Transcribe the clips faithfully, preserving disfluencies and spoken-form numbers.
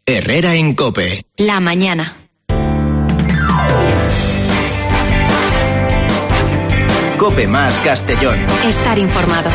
Herrera en COPE. La mañana. COPE más Castellón. Estar informado.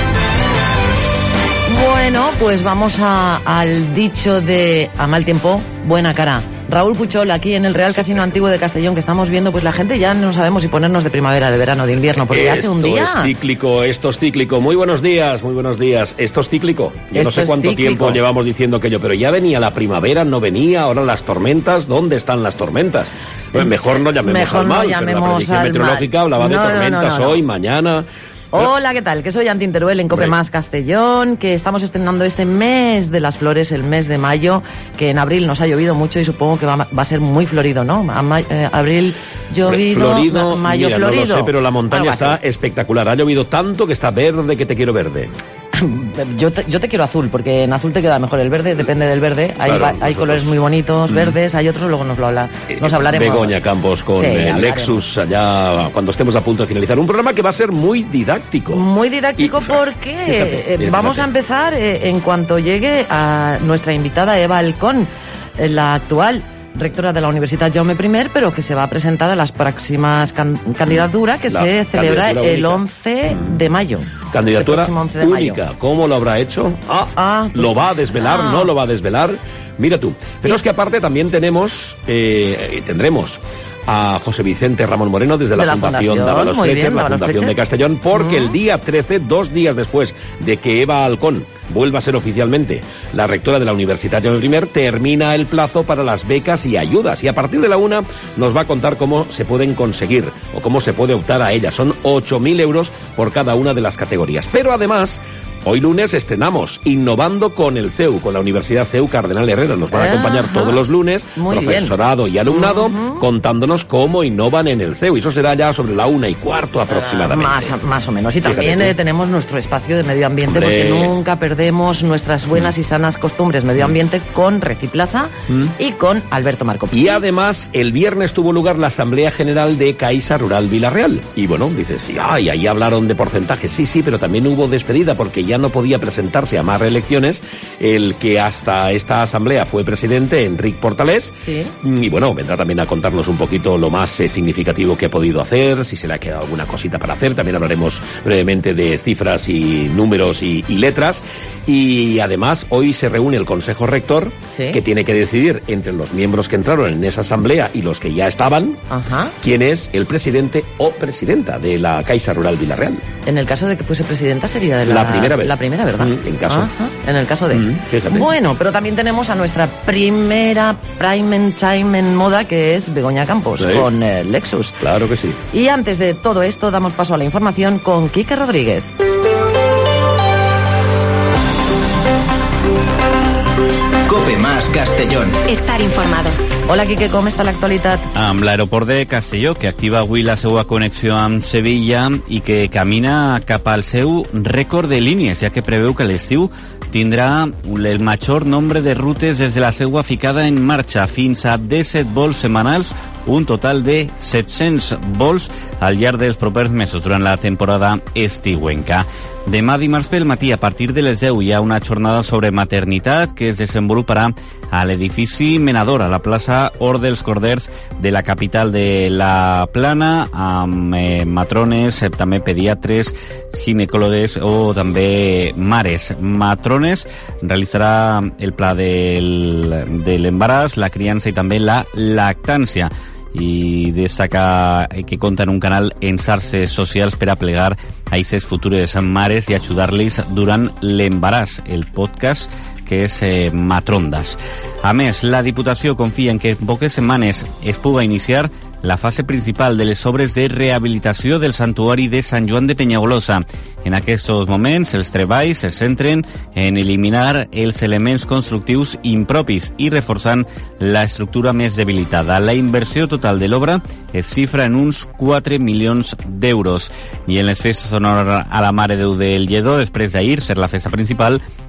Bueno, pues vamos a, al dicho de a mal tiempo, buena cara. Raúl Puchol, aquí en el Real Casino Antiguo de Castellón, que estamos viendo, pues la gente ya no sabemos si ponernos de primavera, de verano, de invierno, porque esto hace un día... Esto es cíclico, esto es cíclico. Muy buenos días, muy buenos días. Esto es cíclico. Yo Esto no sé cuánto cíclico. tiempo llevamos diciendo aquello, pero ya venía la primavera, no venía, ahora las tormentas. ¿Dónde están las tormentas? Pues mejor no llamemos Mejor al no mal, llamemos pero la predicción al meteorológica mal. hablaba No, de no, no, tormentas no, no. hoy, mañana... Hola, ¿qué tal? Que soy Antin Teruel en COPE más Castellón, que estamos estrenando este mes de las flores, el mes de mayo, que en abril nos ha llovido mucho y supongo que va, va a ser muy florido, ¿no? A ma- eh, abril llovido, Florido, mayo mira, florido. no lo sé, pero la montaña Algo está así. espectacular. Ha llovido tanto que está verde, que te quiero verde. Yo te, yo te quiero azul, porque en azul te queda mejor el verde, depende del verde. Hay, Claro, va- hay nosotros- colores muy bonitos, Mm. verdes, hay otros, luego nos lo habla, nos hablaremos. Begoña Campos con Sí, eh, hablaremos. Lexus allá cuando estemos a punto de finalizar. Un programa que va a ser muy didáctico. Muy didáctico Y- porque Fíjate, eh, fíjate. vamos a empezar eh, en cuanto llegue a nuestra invitada Eva Alcón, eh, la actual rectora de la Universidad Jaume I, pero que se va a presentar a las próximas can- candidaturas que La se celebra candidatura el única. once de mayo. Candidatura Este próximo once de mayo. única. ¿Cómo lo habrá hecho? Ah, Ah, pues- ¿lo va a desvelar? Ah. ¿No lo va a desvelar? Mira tú. Pero Sí. es que aparte también tenemos, eh, tendremos a José Vicente Ramón Moreno desde la, De la Fundación Fundación, Dávalos muy Fletcher, bien, la Dávalos Fundación Fletcher. de Castellón, porque Mm. el día trece, dos días después de que Eva Alcón vuelva a ser oficialmente la rectora de la Universidad Jaume I, termina el plazo para las becas y ayudas. Y a partir de la una nos va a contar cómo se pueden conseguir o cómo se puede optar a ellas. Son ocho mil euros por cada una de las categorías. Pero además... Hoy lunes estrenamos Innovando con el C E U, con la Universidad C E U Cardenal Herrera. Nos van a acompañar Ajá. todos los lunes, Muy profesorado y alumnado, Ujú. contándonos cómo innovan en el C E U. Y eso será ya sobre la una y cuarto aproximadamente. Más, más o menos. Y Fíjate también tú. eh, tenemos nuestro espacio de medio ambiente, Hombre. porque nunca perdemos nuestras buenas y sanas costumbres medio ambiente con Reciplaza Mm. y con Alberto Marco. Y además, el viernes tuvo lugar la Asamblea General de Caixa Rural Villarreal. Y bueno, dices, sí, ay, ahí hablaron de porcentajes. Sí, sí, pero también hubo despedida porque ya no podía presentarse a más reelecciones el que hasta esta asamblea fue presidente, Enric Portalés. Sí. Y bueno, vendrá también a contarnos un poquito lo más eh, significativo que ha podido hacer, si se le ha quedado alguna cosita para hacer. También hablaremos brevemente de cifras y números y, y letras. Y además, hoy se reúne el Consejo Rector, Sí. que tiene que decidir entre los miembros que entraron en esa asamblea y los que ya estaban, Ajá. quién es el presidente o presidenta de la Caixa Rural Villarreal. En el caso de que fuese presidenta sería de La las- primera vez. La primera, ¿verdad? Mm, en caso. Ajá, en el caso de... Mm, fíjate. Bueno, pero también tenemos a nuestra primera prime time en moda, que es Begoña Campos, Sí. con eh, Lexus. Claro que sí. Y antes de todo esto, damos paso a la información con Quique Rodríguez. COPE más Castellón. Estar informado. Hola, Quique, com està l'actualitat? Amb l'aeroport de Castelló, que activa avui la seva connexió amb Sevilla i que camina cap al seu rècord de línies, ja que preveu que l'estiu tindrà el major nombre de rutes des de la seva ficada en marxa, fins a disset vols setmanals, un total de set-cents vols al llarg dels propers mesos durant la temporada estiuenca. Demà dimarts pel matí, a partir de les deu, hi ha una jornada sobre maternitat que es desenvoluparà a l'edifici Menador, a la plaça Hort dels Corders de la capital de la Plana, amb eh, matrones, eh, també pediatres, ginecòlogues o també mares. Matrones realitzarà el pla del, de l'embaràs, la criança i també la lactància. I destaca que compta en un canal en xarxes socials per a plegar a aquestes futures mares i ajudar-les durant l'embaràs, el podcast que és eh, Matrondas. A més, la Diputació confia en que en poques setmanes es puga iniciar la fase principal de les obres de rehabilitació del santuari de Sant Joan de Penyagolosa. En aquests moments, els treballs es centren en eliminar els elements constructius impropis i reforçant la estructura més debilitada. La inversió total de l'obra es xifra en uns quatre milions d'euros. I en les festes honor a la Mare Déu del Lledó, després d'ahir ser la festa principal,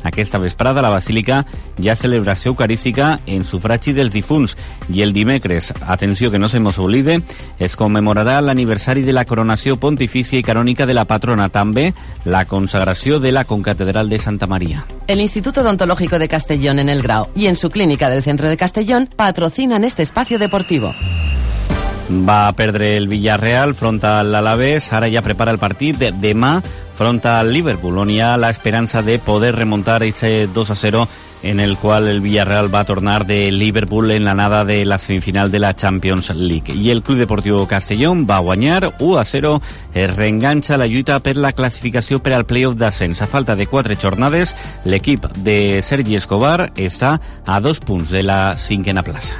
Aquesta vesprada la Basílica hi ha celebració eucarística en sufragi dels difunts i el dimecres, atenció que no se mos oblide, es commemorarà l'aniversari de la coronació pontifícia i canònica de la patrona, també la consagració de la concatedral de Santa María. El Instituto Odontológico de Castellón en El Grao y en su clínica del centro de Castellón patrocinan este espacio deportivo. Va perdre el Villarreal front a l'Alavés, ara ja prepara el partit de demà front al Liverpool, on hi ha l'esperança de poder remuntar ese dos a cero en el qual el Villarreal va tornar de Liverpool en l'anada de la semifinal de la Champions League. I el Club Deportiu Castellón va guanyar u a zero, es reenganxa la lluita per la classificació per al playoff d'ascens. A falta de quatre jornades, l'equip de Sergi Escobar està a dos punts de la cinquena plaça.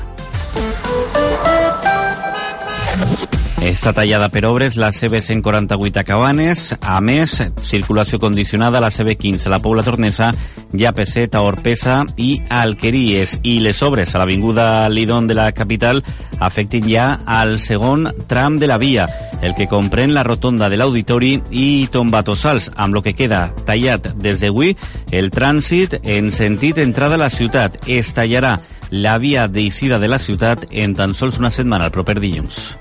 Està tallada per obres la C B cent quaranta-vuit a Cabanes. A més, circulació condicionada a la C B quinze, la Pobla Tornesa, i a P set, a Orpesa i a Alqueries. I les obres a l'avinguda Lidón de la capital afecten ja al segon tram de la via, el que comprèn la rotonda de l'Auditori i Tombatossals, amb lo que queda tallat des d'avui el trànsit en sentit entrada a la ciutat. Es tallarà la via d'eixida de la ciutat en tan sols una setmana, el proper dilluns.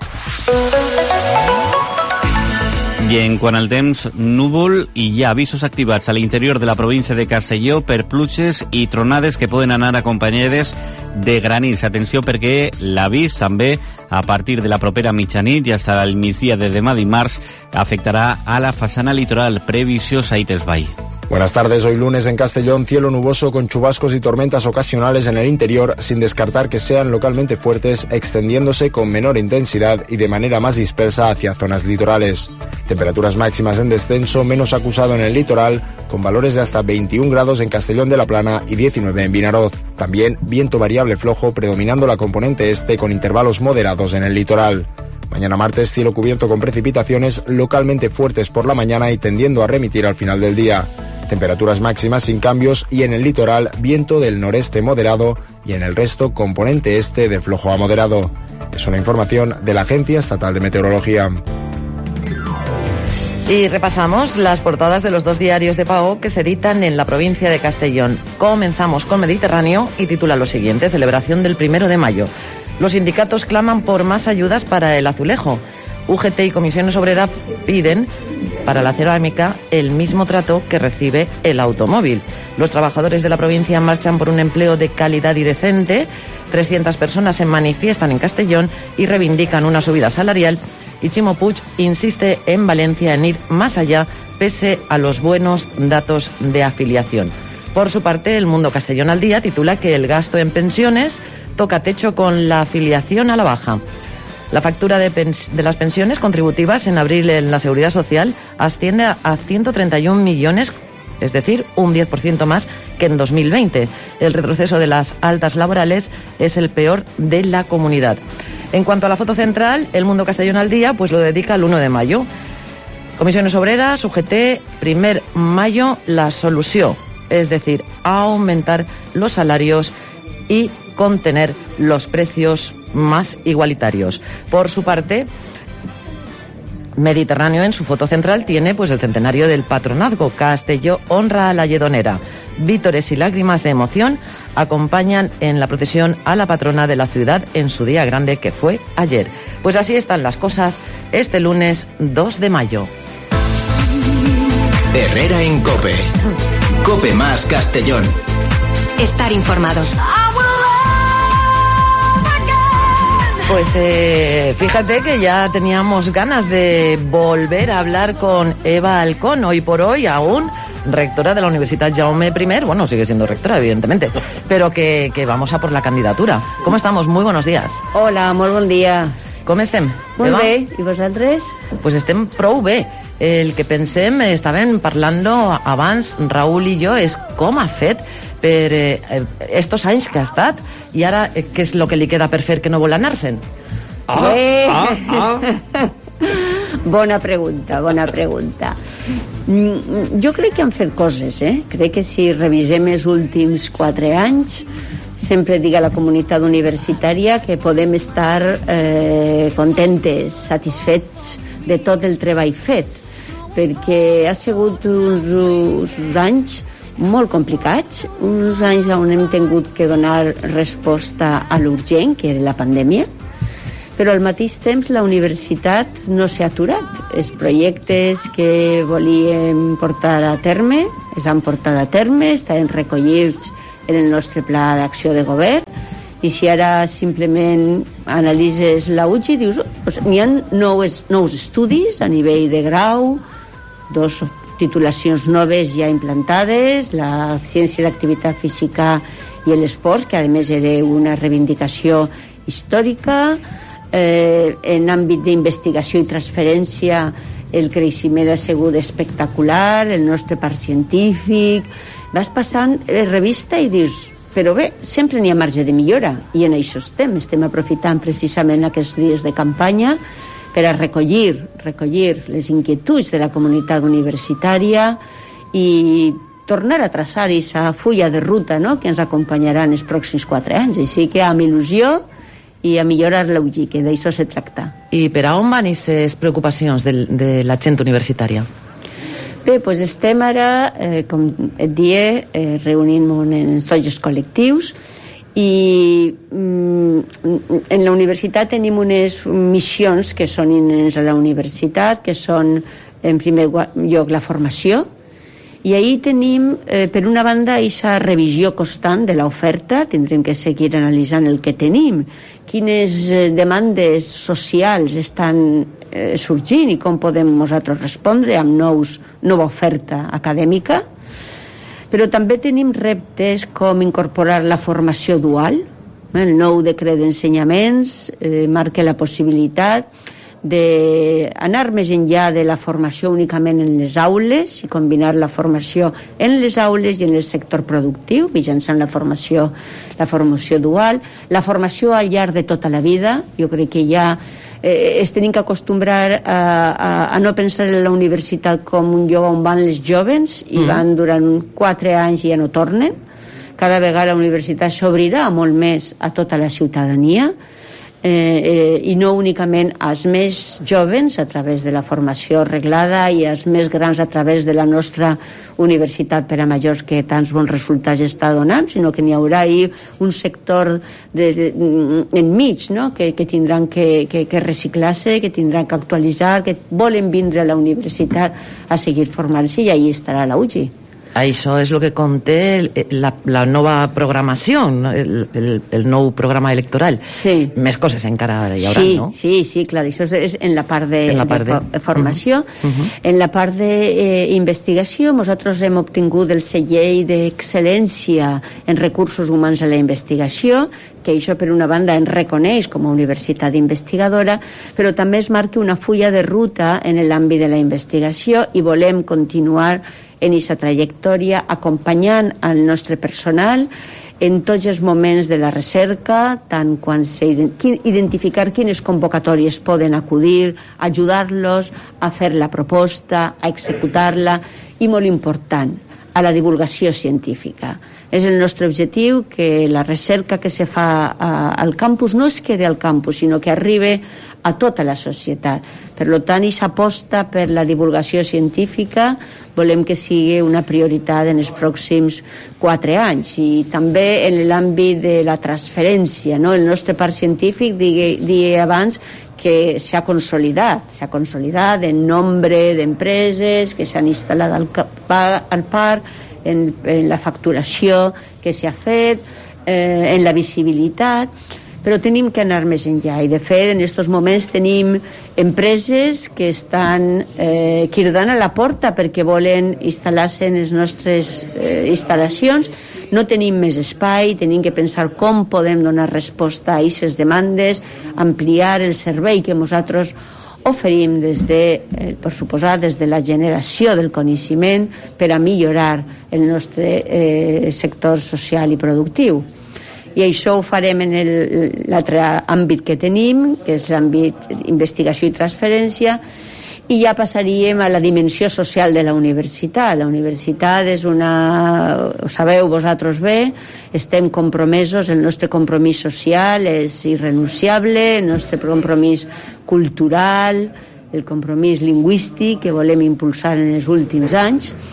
I en quant al temps, núvol i hi ha avisos activats a l'interior de la província de Castelló per pluges i tronades que poden anar acompanyades de granits. Atenció perquè l'avís també a partir de la propera mitjanit i fins al migdia de demà dimarts afectarà a la façana litoral. Previsió Saites Vall. Buenas tardes, hoy lunes en Castellón, cielo nuboso con chubascos y tormentas ocasionales en el interior, sin descartar que sean localmente fuertes, extendiéndose con menor intensidad y de manera más dispersa hacia zonas litorales. Temperaturas máximas en descenso, menos acusado en el litoral, con valores de hasta veintiún grados en Castellón de la Plana y diecinueve en Vinaroz. También viento variable flojo, predominando la componente este con intervalos moderados en el litoral. Mañana martes, cielo cubierto con precipitaciones localmente fuertes por la mañana y tendiendo a remitir al final del día. Temperaturas máximas sin cambios y en el litoral viento del noreste moderado y en el resto componente este de flojo a moderado. Es una información de la Agencia Estatal de Meteorología. Y repasamos las portadas de los dos diarios de pago que se editan en la provincia de Castellón. Comenzamos con Mediterráneo y titula lo siguiente: celebración del primero de mayo. Los sindicatos claman por más ayudas para el azulejo. U G T y Comisiones Obreras piden para la cerámica el mismo trato que recibe el automóvil. Los trabajadores de la provincia marchan por un empleo de calidad y decente. trescientas personas se manifiestan en Castellón y reivindican una subida salarial. Y Chimo Puig insiste en Valencia en ir más allá pese a los buenos datos de afiliación. Por su parte, El Mundo Castellón al Día titula que el gasto en pensiones toca techo con la afiliación a la baja. La factura de, pens- de las pensiones contributivas en abril en la Seguridad Social asciende a ciento treinta y un millones, es decir, un diez por ciento más que en dos mil veinte. El retroceso de las altas laborales es el peor de la comunidad. En cuanto a la foto central, El Mundo Castellón al Día pues lo dedica al uno de mayo. Comisiones Obreras, U G T, primer mayo, la solución, es decir, aumentar los salarios y contener los precios más igualitarios. Por su parte, Mediterráneo en su foto central tiene pues el centenario del patronazgo. Castelló honra a la Lledonera. Vítores y lágrimas de emoción acompañan en la procesión a la patrona de la ciudad en su día grande, que fue ayer. Pues así están las cosas este lunes dos de mayo. Herrera en COPE. COPE más Castellón. Estar informado. Pues eh, fíjate que ya teníamos ganas de volver a hablar con Eva Alcón, hoy por hoy aún rectora de la Universitat Jaume I, bueno, sigue siendo rectora, evidentemente, pero que, que vamos a por la candidatura. ¿Cómo estamos? Muy buenos días. Hola, molt bon dia. Com estem? Molt Eva? bé, i vosaltres? Pues estem prou bé. El que pensem, estàvem parlant abans, Raül i jo, és com ha fet per eh, estos anys que ha estat i ara eh, què és el que li queda per fer que no vol anar-se'n? Ah, Bé. ah, ah. Bona pregunta, bona pregunta. Mm, Jo crec que han fet coses, eh? Crec que si revisem els últims quatre anys, sempre dic a la comunitat universitària que podem estar eh, contentes, satisfets de tot el treball fet, perquè ha sigut uns, uns anys molt complicats, uns anys on hem tingut que donar resposta a l'urgent, que era la pandèmia, però al mateix temps la universitat no s'ha aturat. Els projectes que volíem portar a terme es han portat a terme, estaven recollits en el nostre pla d'acció de govern, i si ara simplement analitzes la U G I, dius, pues, n'hi ha nous, nous estudis a nivell de grau, dos titulacions noves ja implantades, la ciència d'activitat física i l'esport, que a més era una reivindicació històrica. Eh, en àmbit d'investigació i transferència el creixement ha sigut espectacular, el nostre parc científic. Vas passant eh, revista i dius, però bé, sempre n'hi ha marge de millora, i en això estem. Estem aprofitant precisament aquests dies de campanya per a recollir, recollir les inquietuds de la comunitat universitària i tornar a traçar aquesta fulla de ruta, no?, que ens acompanyarà en els pròxims quatre anys. Així que amb il·lusió i a millorar l'U G I, que d'això se tracta. I per a on van aquestes preocupacions de, de la gent universitària? Bé, doncs estem ara, eh, com et dia, eh, reunint-nos en tots els col·lectius, i mm, en la universitat tenim unes missions que són inherents a la universitat, que són, en primer lloc, la formació, i ahir tenim, eh, per una banda, aquesta revisió constant de l'oferta. Tindrem que seguir analitzant el que tenim, quines eh, demandes socials estan eh, sorgint i com podem nosaltres respondre amb nous, nova oferta acadèmica. Però també tenim reptes com incorporar la formació dual. El nou decret d'ensenyaments eh, marca la possibilitat d'anar més enllà de la formació únicament en les aules i combinar la formació en les aules i en el sector productiu mitjançant la formació, la formació dual, la formació al llarg de tota la vida. Jo crec que ja eh, es tenim que acostumbrar a, a, a no pensar en la universitat com un lloc on van les jovens i mm. van durant quatre anys i ja no tornen. Cada vegada la universitat s'obrirà molt més a tota la ciutadania, Eh, eh, i no únicament als més jovens a través de la formació reglada i als més grans a través de la nostra universitat per a majors que tants bons resultats està donant, sinó que n'hi haurà ahir un sector de, de, enmig, no?, que, que tindran que, que, que reciclar-se, que tindran que actualitzar, que volen vindre a la universitat a seguir formant-se, i ahí estarà la U G I. Això és el que conté la, la nova programació, el, el, el nou programa electoral. Sí. Més coses encara hi haurà, sí, no? Sí, sí, clar, això és en la part de, en la part de, de formació. Uh -huh. Uh -huh. En la part d'investigació, eh, nosaltres hem obtingut el sellell d'excel·lència en recursos humans a la investigació, que això per una banda ens reconeix com a universitat investigadora, però també es marca una fulla de ruta en l'àmbit de la investigació i volem continuar en aquesta trajectòria acompanyant el nostre personal en tots els moments de la recerca, tant quan identificar quines convocatòries poden acudir, ajudar-los a fer la proposta, a executar-la, i molt important, a la divulgació científica. És el nostre objectiu que la recerca que se fa al campus no es quedi al campus, sinó que arribi a tota la societat. Per tant, aquesta aposta per la divulgació científica volem que sigui una prioritat en els pròxims quatre anys, i també en l'àmbit de la transferència, no? El nostre parc científic, deia abans, que s'ha consolidat, s'ha consolidat en nombre d'empreses que s'han instal·lat al, al parc, en, en la facturació que s'ha fet, eh, en la visibilitat, però tenim que anar més enllà, i de fet en aquests moments tenim empreses que estan eh, cridant a la porta perquè volen instal·lar-se en les nostres eh, instal·lacions. No tenim més espai, tenim que pensar com podem donar resposta a aquestes demandes, ampliar el servei que nosaltres oferim des de, eh, per suposar, des de la generació del coneixement per a millorar el nostre eh, sector social i productiu. I això ho farem en l'altre àmbit que tenim, que és l'àmbit d'investigació i transferència, i ja passaríem a la dimensió social de la universitat. La universitat és una... Ho sabeu vosaltres bé, estem compromesos, el nostre compromís social és irrenunciable, el nostre compromís cultural, el compromís lingüístic que volem impulsar en els últims anys,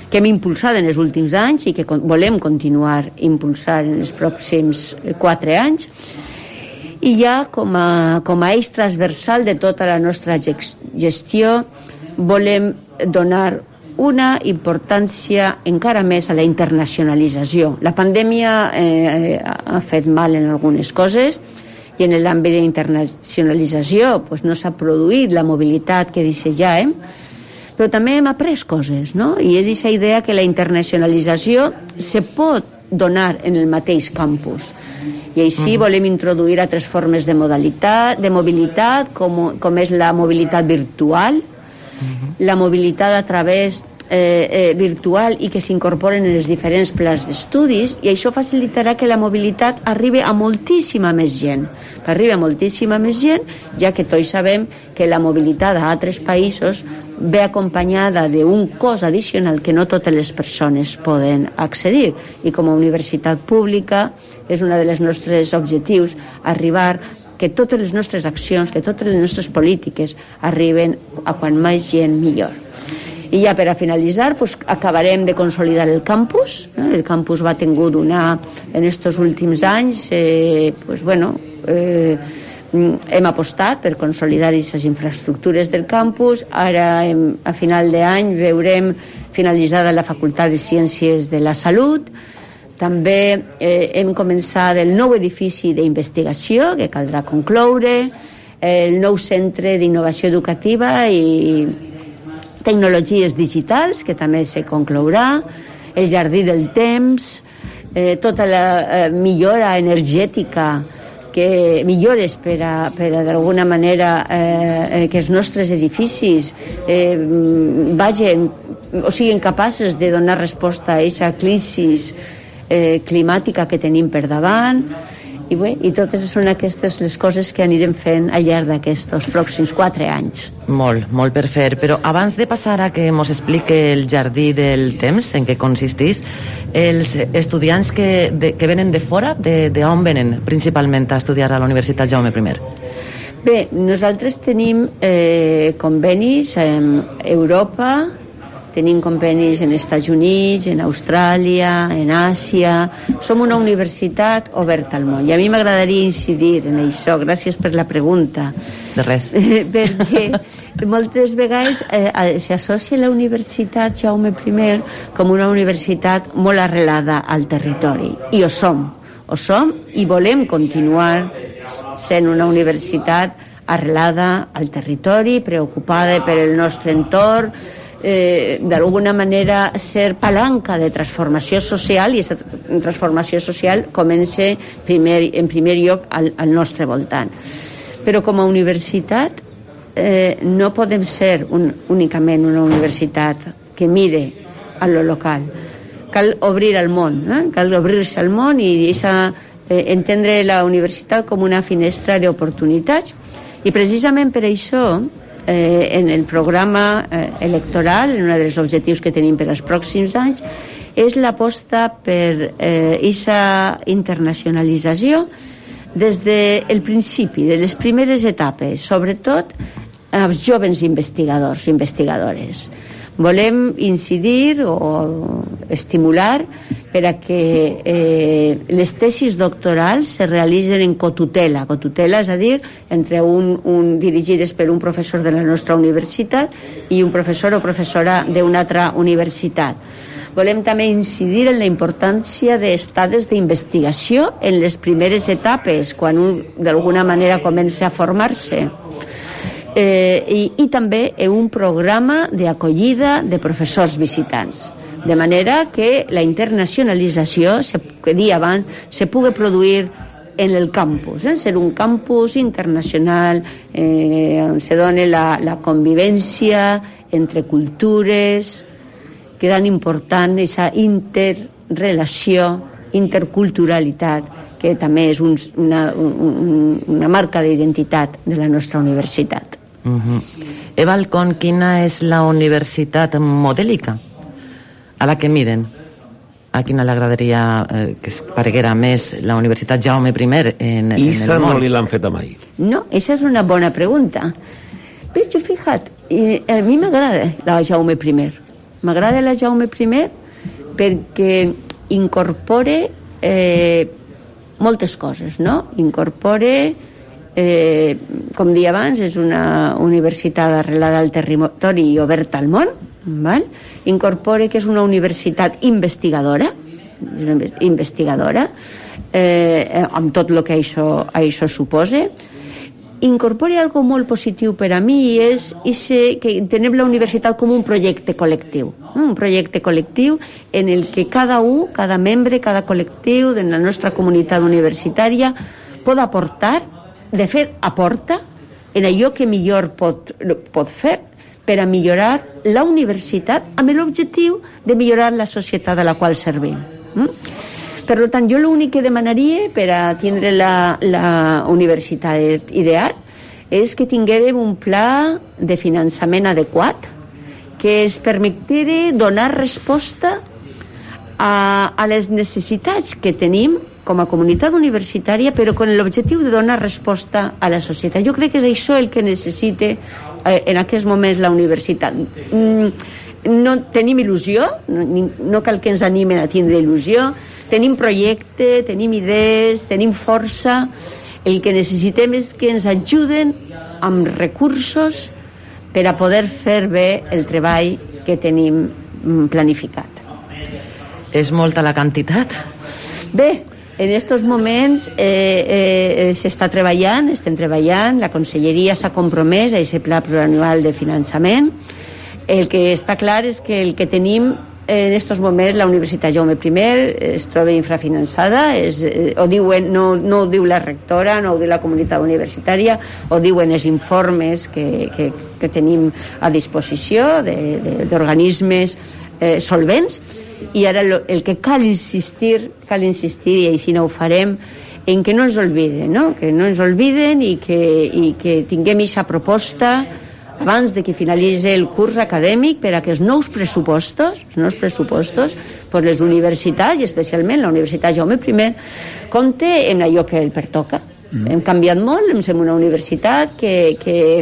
que hem impulsat en els últims anys i que volem continuar impulsant en els pròxims quatre anys. I ja com a, com a eix transversal de tota la nostra gestió volem donar una importància encara més a la internacionalització. La pandèmia eh, ha fet mal en algunes coses i en l'àmbit d'internacionalització pues, no s'ha produït la mobilitat que desitjàvem, però també hem après coses, no? I és aquesta idea que la internacionalització se pot donar en el mateix campus. I així mm. volem introduir altres formes de modalitat, de mobilitat, com, com és la mobilitat virtual, mm-hmm. la mobilitat a través eh, eh, virtual i que s'incorporen en els diferents plans d'estudis, i això facilitarà que la mobilitat arribi a moltíssima més gent. Arriba a moltíssima més gent, ja que tots sabem que la mobilitat a altres països ve acompanyada d'un cost addicional que no totes les persones poden accedir. I com a universitat pública és un dels nostres objectius arribar que totes les nostres accions, que totes les nostres polítiques arriben a quan més gent millor. I ja per a finalitzar, pues, acabarem de consolidar el campus. Eh? El campus va tingut una, en estos últims anys, eh, pues, bueno, eh, hem apostat per consolidar aquestes infraestructures del campus. Ara, hem, a final d'any, veurem finalitzada la Facultat de Ciències de la Salut. També eh, hem començat el nou edifici d'investigació, que caldrà concloure, el nou centre d'innovació educativa i tecnologies digitals, que també se conclourà, el jardí del temps, eh, tota la eh, millora energètica, que millores per a, per a d'alguna manera eh, que els nostres edificis eh, vagin o siguin capaços de donar resposta a aquesta crisi eh, climàtica que tenim per davant. I, bé, i totes són aquestes les coses que anirem fent al llarg d'aquests pròxims quatre anys. Molt, molt per fer, però abans de passar a que ens explique el jardí del temps, en què consisteix, els estudiants que, de, que venen de fora, de, de on venen principalment a estudiar a la Universitat Jaume I? Bé, nosaltres tenim eh, convenis en Europa, tenim convenis en Estats Units, en Austràlia, en Àsia. Som una universitat oberta al món. I a mi m'agradaria incidir en això. Gràcies per la pregunta. De res. Perquè moltes vegades eh, s'associa la Universitat Jaume I com una universitat molt arrelada al territori. I ho som. Ho som i volem continuar sent una universitat arrelada al territori, preocupada per el nostre entorn, Eh, d'alguna manera ser palanca de transformació social, i aquesta transformació social comença primer, en primer lloc al, al nostre voltant. Però com a universitat eh, no podem ser un, únicament una universitat que mire a lo local. Cal obrir al món, eh? cal obrir-se al món i deixar, eh, entendre la universitat com una finestra d'oportunitats, i precisament per això Eh, en el programa eh, electoral, en un dels objectius que tenim per als pròxims anys, és l'aposta per aquesta eh, internacionalització des del principi, de les primeres etapes, sobretot als joves investigadors i investigadores. Volem incidir o estimular per a que eh, les tesis doctorals se realitzen en cotutela. Cotutela, és a dir, entre un, un dirigides per un professor de la nostra universitat i un professor o professora d'una altra universitat. Volem també incidir en la importància d'estades d'investigació en les primeres etapes, quan un d'alguna manera comença a formar-se. Eh, i, i també en un programa d'acollida de professors visitants, de manera que la internacionalització, se, que dia abans, se pugui produir en el campus, eh? ser un campus internacional eh, on se doni la, la convivència entre cultures, que tan important aquesta interrelació, interculturalitat, que també és un, una, un, una marca d'identitat de la nostra universitat. Uh-huh. Eva Alcón, quina és la universitat modèlica a la que miren? A quina li agradaria eh, que es pareguera més la Universitat Jaume I en, en Issa el món? no li l'han feta mai. No, esa és una bona pregunta. Però jo, fija't, a mi m'agrada la Jaume I. M'agrada la Jaume I perquè incorpora eh, moltes coses, no? Incorpora, eh, com dia abans, és una universitat arrelada al territori i oberta al món, val? Incorpora que és una universitat investigadora, investigadora, eh, amb tot el que això, això suposa. Incorpora algo molt positiu per a mi, i és ese, que tenem la universitat com un projecte col·lectiu, un projecte col·lectiu en el que cada un, cada membre, cada col·lectiu de la nostra comunitat universitària pot aportar, de fet aporta en allò que millor pot, pot fer per a millorar la universitat amb l'objectiu de millorar la societat a la qual servim. Mm? Per tant, jo l'únic que demanaria per a tindre la, la universitat ideal és que tinguérem un pla de finançament adequat que es permetera donar resposta a, a les necessitats que tenim com a comunitat universitària, però amb l'objectiu de donar resposta a la societat. Jo crec que és això el que necessita eh, en aquests moments la universitat. Mm, no tenim il·lusió, no, no cal que ens animen a tindre il·lusió, tenim projecte, tenim idees, tenim força. El que necessitem és que ens ajuden amb recursos per a poder fer bé el treball que tenim planificat. És molta la quantitat? Bé, en aquests moments eh, eh, s'està treballant, estem treballant, la Conselleria s'ha compromès a aquest pla plurianual de finançament. El que està clar és que el que tenim en aquests moments, la Universitat Jaume I es troba infrafinançada, és, eh, ho diuen, no, no ho diu la rectora, no ho diu la comunitat universitària, ho diuen els informes que, que, que tenim a disposició d'organismes eh, solvents, i ara el, el que cal insistir, cal insistir, i així no ho farem, en que no ens obliden, no? Que no ens obliden i que, i que tinguem aquesta proposta abans de que finalitzi el curs acadèmic per a que els nous pressupostos, els nous pressupostos, per les universitats, i especialment la Universitat Jaume I, compte en allò que el pertoca. Mm. Hem canviat molt, hem sigut una universitat que, que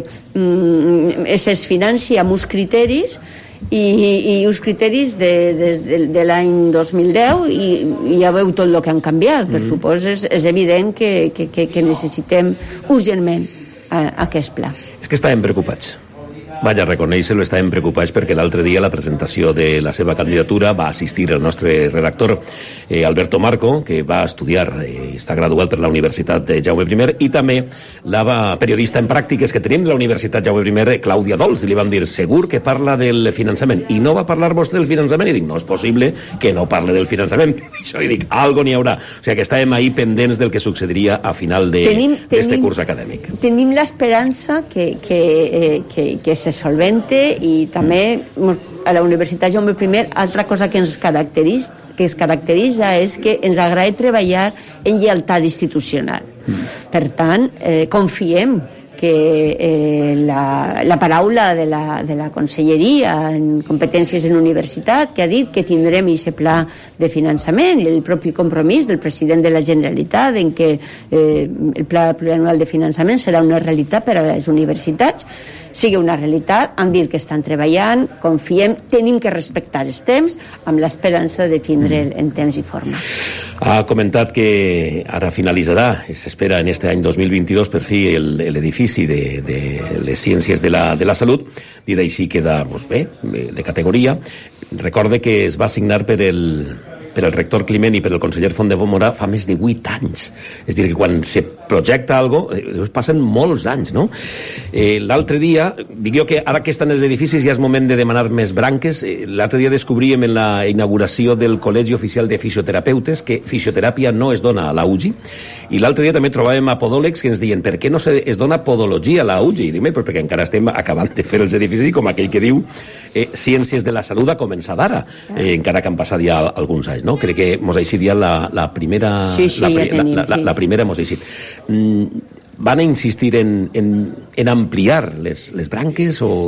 mm, es financi amb uns criteris i, i uns criteris de, de, de, de l'any dos mil deu, i, i ja veu tot el que han canviat. Per mm. supòs és, és evident que, que, que, que necessitem urgentment a, a aquest pla. És que estàvem preocupats. Vaja, reconèixer-lo, estàvem preocupats perquè l'altre dia a la presentació de la seva candidatura va assistir el nostre redactor eh, Alberto Marco, que va estudiar, eh, està graduat per la Universitat de Jaume I, i també la periodista en pràctiques que tenim de la Universitat Jaume I, Clàudia Dols, i li van dir, segur que parla del finançament, i no va parlar vostè del finançament, i dic, no és possible que no parle del finançament, això, i dic, algo n'hi haurà. O sigui que estàvem ahí pendents del que succediria a final d'aquest curs acadèmic. Tenim l'esperança que, que, eh, que, que se solvente, i també a la Universitat Jaume I altra cosa que ens caracteritza, que es caracteritza és que ens agrada treballar en lleialtat institucional. Per tant, eh, confiem que eh, la, la paraula de la, de la Conselleria en competències en universitat, que ha dit que tindrem aquest pla de finançament, i el propi compromís del president de la Generalitat en què eh, el pla plurianual de finançament serà una realitat per a les universitats, sigui una realitat. Han dit que estan treballant, confiem, tenim que respectar els temps, amb l'esperança de tindre en temps i forma. Ha comentat que ara finalitzarà, s'espera en este any dos mil vint-i-dos, per fi l'edifici de, de les ciències de la, de la salut, i d'així queda doncs, bé, de categoria. Recorde que es va signar per el per el rector Climent i per el conseller Font de Mora fa més de vuit anys. És a dir, que quan se projecta algo, eh, passen molts anys, no? Eh, L'altre dia, dic jo que ara que estan els edificis ja és moment de demanar més branques. Eh, L'altre dia descobríem en la inauguració del Col·legi Oficial de Fisioterapeutes que fisioteràpia no es dona a la U G I, i l'altre dia també trobàvem a podòlegs que ens diuen per què no se, es dona podologia a la U G I? I dic, perquè encara estem acabant de fer els edificis, com aquell que diu eh, ciències de la salut ha començat ara, eh, encara que han passat ja alguns anys, no? Crec que mos ha eixit ja la, la primera... Sí, sí, la, ja tenim, la, la, sí. la primera mos ha eixit. Mm, van a insistir en, en, en ampliar les, les branques o...?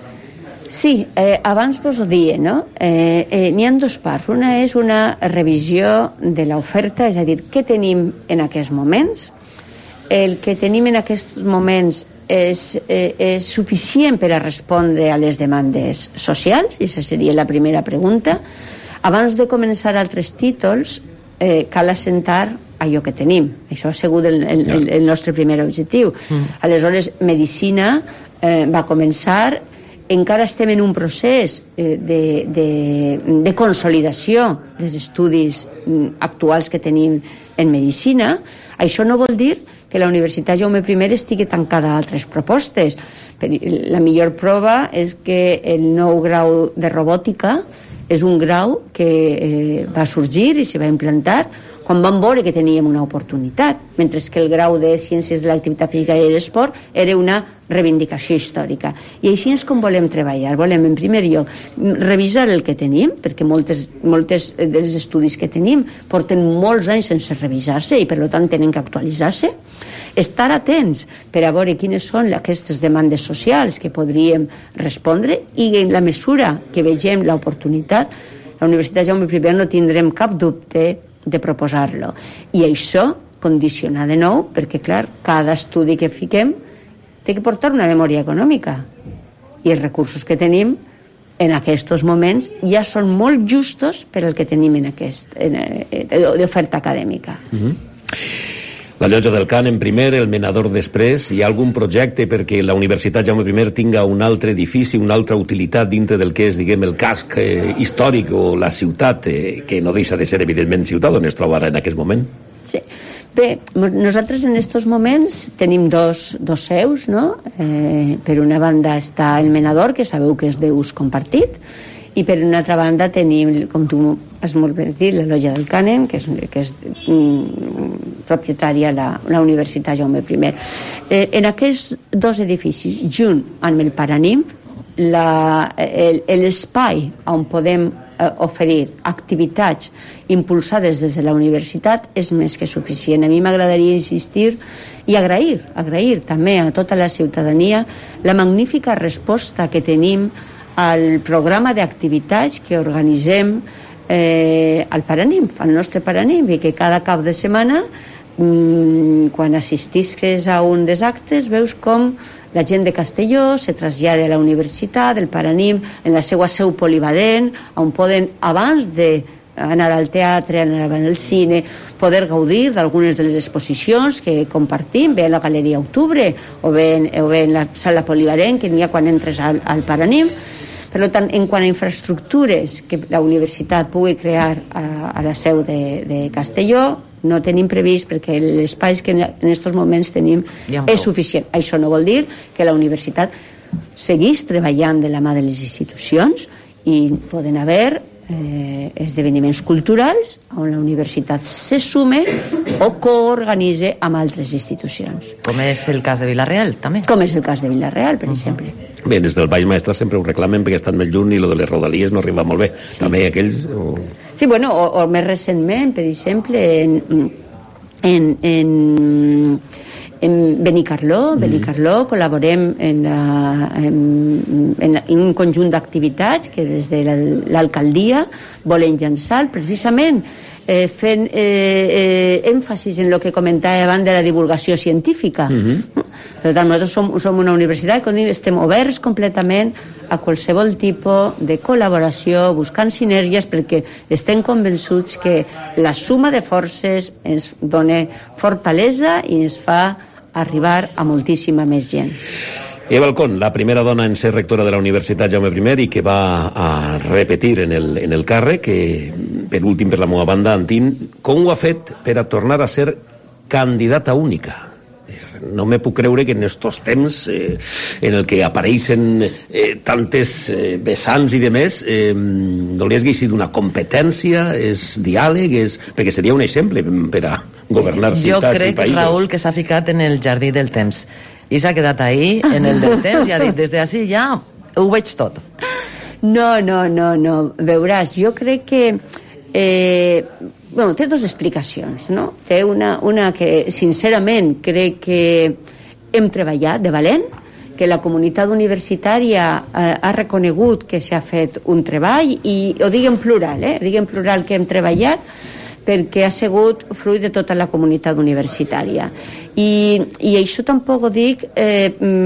Sí, eh, abans vos ho deia, no? Eh, eh, N'hi ha dos parts. Una és una revisió de l'oferta, és a dir, què tenim en aquests moments. El que tenim en aquests moments és, eh, és suficient per a respondre a les demandes socials? I aquesta seria la primera pregunta. Abans de començar altres títols, eh, cal assentar allò que tenim. Això ha sigut el, el, el, el nostre primer objectiu. Mm. Aleshores, medicina eh, va començar, encara estem en un procés eh, de, de, de consolidació dels estudis mm, actuals que tenim en medicina. Això no vol dir que la Universitat Jaume I estigui tancada a altres propostes. La millor prova és que el nou grau de robòtica és un grau que eh, va sorgir i se va implantar quan vam veure que teníem una oportunitat, mentre que el grau de Ciències de l'Activitat Física i l'Esport era una reivindicació històrica. I així és com volem treballar. Volem, en primer lloc, revisar el que tenim, perquè moltes, moltes dels estudis que tenim porten molts anys sense revisar-se i, per tant, tenen que actualitzar-se. Estar atents per a veure quines són aquestes demandes socials que podríem respondre i, en la mesura que vegem l'oportunitat, la Universitat Jaume I no tindrem cap dubte de proposar-lo. I això condicionar de nou, perquè, clar, cada estudi que fiquem té que portar una memòria econòmica. I els recursos que tenim en aquests moments ja són molt justos per al que tenim en aquest, en, en, d'oferta acadèmica. Mm-hmm. La Llotja del Cant en primer, el Menador després. Hi ha algun projecte perquè la Universitat Jaume I tinga un altre edifici, una altra utilitat dintre del que és, diguem, el casc eh, històric o la ciutat, eh, que no deixa de ser, evidentment, ciutat on es troba ara en aquest moment? Sí. Bé, nosaltres en aquests moments tenim dos, dos seus, no? Eh, per una banda està el Menador, que sabeu que és d'ús compartit, i per una altra banda tenim, com tu has molt bé dit, la Llotja del Cànem, que és, que és mm, propietària la, la Universitat Jaume I. Eh, en aquests dos edificis, junt amb el Paranim, l'espai on podem eh, oferir activitats impulsades des de la universitat és més que suficient. A mi m'agradaria insistir i agrair, agrair també a tota la ciutadania la magnífica resposta que tenim al programa d'activitats que organitzem eh, al Paranim, al nostre Paranim, i que cada cap de setmana, mmm, quan assistisques a un dels actes, veus com la gent de Castelló se trasllada a la universitat, del Paranim, en la seva seu polivalent, on poden, abans de anar al teatre, anar al cine, poder gaudir d'algunes de les exposicions que compartim, bé a la Galeria Octubre o bé en, o bé en la sala polivalent que n'hi ha quan entres al, al Paranim. Per tant, en quant a infraestructures que la universitat pugui crear a, a la seu de, de Castelló, no tenim previst perquè l'espai que en aquests moments tenim és suficient. Això no vol dir que la universitat seguís treballant de la mà de les institucions i poden haver eh, esdeveniments culturals on la universitat se sume o coorganitza amb altres institucions. Com és el cas de Vila-real, també. Com és el cas de Vila-real, per uh-huh. exemple. Bé, des del Baix Maestrat sempre ho reclamen perquè estan més lluny i lo de les rodalies no arriba molt bé. Sí. També aquells... O... Sí, bueno, o, o més recentment, per exemple, en, en, en, en Benicarló, mm. Benicarló col·laborem en, la, en, en, la, en un conjunt d'activitats que des de l'alcaldia volen llançar precisament eh, fent eh, eh, èmfasis en el que comentava abans de la divulgació científica. Mm-hmm. Per tant, nosaltres som, som una universitat que estem oberts completament a qualsevol tipus de col·laboració, buscant sinergies, perquè estem convençuts que la suma de forces ens dona fortalesa i ens fa arribar a moltíssima més gent. Eva Alcón, la primera dona en ser rectora de la Universitat Jaume I i que va a repetir en el, en el càrrec, que per últim per la meva banda, Antín, com ho ha fet per a tornar a ser candidata única? No me puc creure que en estos temps eh, en el que apareixen eh, tantes eh, vessants i demés eh, no li hagi sigut una competència, és diàleg, és... perquè seria un exemple per a governar ciutats i països. Jo crec, Raül, que s'ha ficat en el jardí del temps i s'ha quedat ahí, en el del temps, i ha dit, des d'ací ja ho veig tot. No, no, no, no. Veuràs, jo crec que eh, bueno, té dues explicacions, no? Té una, una que, sincerament, crec que hem treballat de valent, que la comunitat universitària eh, ha reconegut que s'ha fet un treball, i ho dic en plural, eh? Ho dic en plural que hem treballat, perquè ha sigut fruit de tota la comunitat universitària. I, i això tampoc ho dic eh,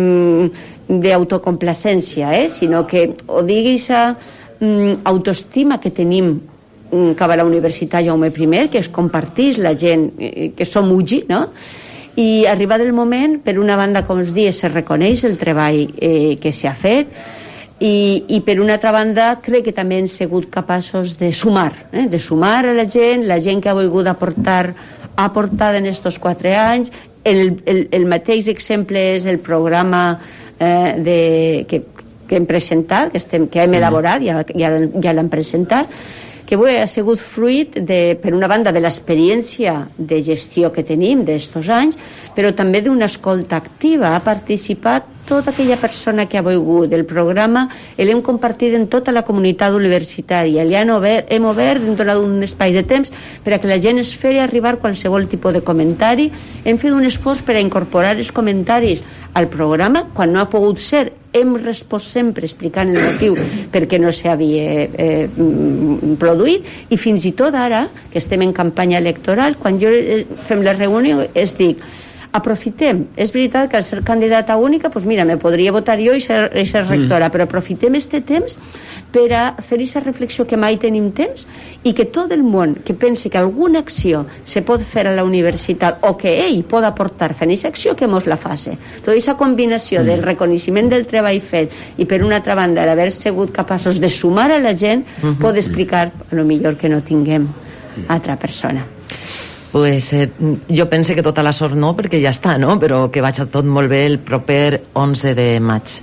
d'autocomplacència, eh? Sinó que ho digui aquesta mm, autoestima que tenim cap a la Universitat Jaume I, que es compartís la gent, eh, que som ugi, no? I arribat el moment, per una banda, com es diu, se reconeix el treball eh, que s'ha fet, i, i per una altra banda crec que també hem sigut capaços de sumar, eh? de sumar a la gent, la gent que ha volgut aportar, ha aportat en aquests quatre anys. El, el, el mateix exemple és el programa eh, de, que, que hem presentat, que, estem, que hem elaborat, ja, ja, ja l'hem presentat, que avui ha sigut fruit, de, per una banda, de l'experiència de gestió que tenim d'estos anys, però també d'una escolta activa. Ha participat tota aquella persona que ha volgut. El programa l'hem compartit en tota la comunitat universitària. Li han obert, hem obert, hem donat un espai de temps per a que la gent es feri arribar qualsevol tipus de comentari. Hem fet un esforç per a incorporar els comentaris al programa. Quan no ha pogut ser, hem respost sempre explicant el motiu perquè no s'havia eh, produït, i fins i tot ara, que estem en campanya electoral, quan jo eh, fem la reunió, es dic, aprofitem, és veritat que al ser candidata única, doncs mira, me podria votar jo i ser, i ser rectora, mm. però aprofitem este temps per a fer aquesta reflexió que mai tenim temps, i que tot el món que pensi que alguna acció se pot fer a la universitat o que ell pot aportar fent aquesta acció, que mos la faci. Tota aquesta combinació mm. del reconeixement del treball fet i per una altra banda d'haver sigut capaços de sumar a la gent mm-hmm. pot explicar a lo millor que no tinguem altra persona. Pues, eh, jo pense que tota la sort no, perquè ja està, no? Però que vaig a tot molt bé el proper onze de maig.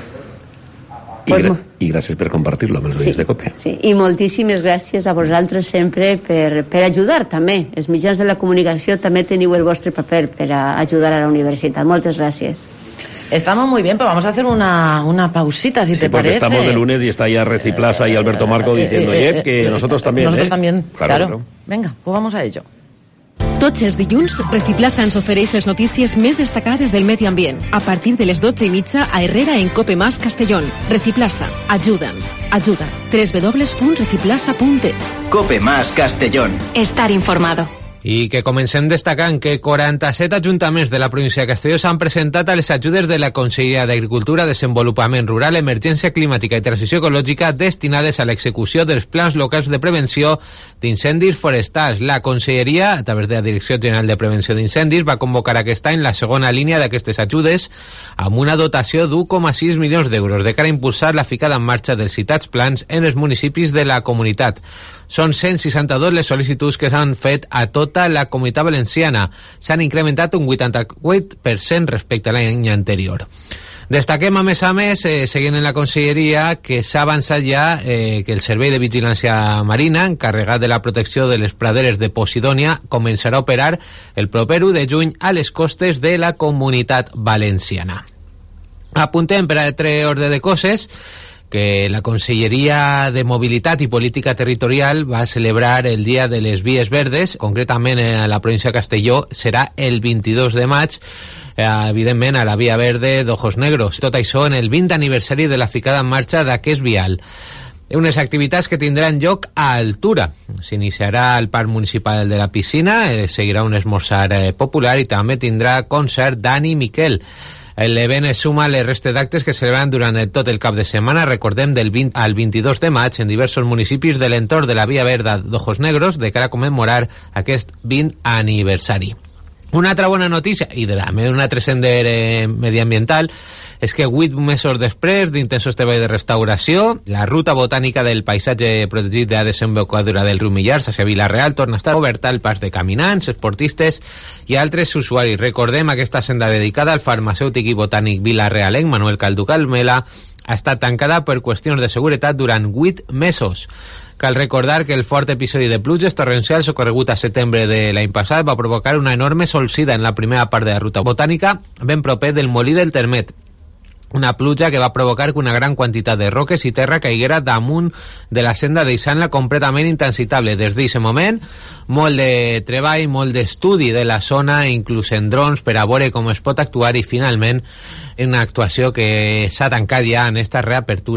I, gra I gràcies per compartir-lo amb els veïns sí, de COPE. Sí, i moltíssimes gràcies a vosaltres sempre per, per ajudar també. Els mitjans de la comunicació també teniu el vostre paper per a ajudar a la universitat. Moltes gràcies. Estamos muy bien, pero vamos a hacer una, una pausita, si sí, te porque parece. Estamos de lunes y está ya Reciplaza y Alberto Marco diciendo, oye, que nosotros también. Nosotros ¿eh? también, claro. Claro, claro. Venga, pues vamos a ello. Tots els dilluns, Reciplaza ens ofereix les notícies més destacades del medi ambient. A partir de les dotze i mitja a Herrera en Cope Más Castellón. Reciplaza, ajuda'ns. Ajuda. w w w punt reciplaza punt es. Cope Más Castellón. Estar informado. I que comencem destacant que quaranta-set ajuntaments de la província de Castelló s'han presentat a les ajudes de la Conselleria d'Agricultura, Desenvolupament Rural, Emergència Climàtica i Transició Ecològica destinades a l'execució dels plans locals de prevenció d'incendis forestals. La Conselleria, a través de la Direcció General de Prevenció d'Incendis, va convocar aquest any la segona línia d'aquestes ajudes amb una dotació d'u coma sis milions d'euros de cara a impulsar la ficada en marxa dels citats plans en els municipis de la comunitat. Són cent seixanta-dos les sol·licituds que s'han fet a tota la Comunitat Valenciana. S'han incrementat un vuitanta-vuit per cent respecte a l'any anterior. Destaquem, a més a més, eh, seguint en la Conselleria, que s'ha avançat ja eh, que el Servei de Vigilància Marina, encarregat de la protecció de les praderes de Posidònia, començarà a operar el proper u de juny a les costes de la Comunitat Valenciana. Apuntem per a altre ordre de coses que la Conselleria de Mobilitat i Política Territorial va celebrar el Dia de les Vies Verdes, concretament a la província de Castelló, serà el vint-i-dos de maig, eh, evidentment a la Via Verde d'Ojos Negros. Tot això en el vint aniversari de la ficada en marxa d'aquest vial. Unes activitats que tindran lloc a altura. S'iniciarà al Parc Municipal de la Piscina, eh, seguirà un esmorzar eh, popular i també tindrà concert Dani Miquel. L'event es suma a les restes d'actes que celebran durant tot el cap de setmana, recordem, del vint al vint-i-dos de maig en diversos municipis de l'entorn de la Via Verda d'Ojos Negros, de cara a commemorar aquest vint aniversari. Una altra bona notícia, i de la un altre sender eh, mediambiental, és que vuit mesos després d'intensos treballs de restauració, la ruta botànica del paisatge protegit de la desembocadura del riu Millars hacia Vila-real torna a estar oberta al pas de caminants, esportistes i altres usuaris. Recordem, aquesta senda dedicada al farmacèutic i botànic vila-realenc Manuel Calducal Mela ha estat tancada per qüestions de seguretat durant vuit mesos. Cal recordar que el fort episodi de pluges torrencials ocorregut a setembre de l'any passat va provocar una enorme solsida en la primera part de la ruta botànica ben proper del Molí del Termet. Una pluja que va provocar que una gran quantitat de roques i terra caiguera damunt de la senda, deixant-la completament intransitable. Des d'aquest moment, molt de treball, molt d'estudi de la zona, inclús en drons, per a veure com es pot actuar i, finalment, una actuació que s'ha tancat ja en esta reapertura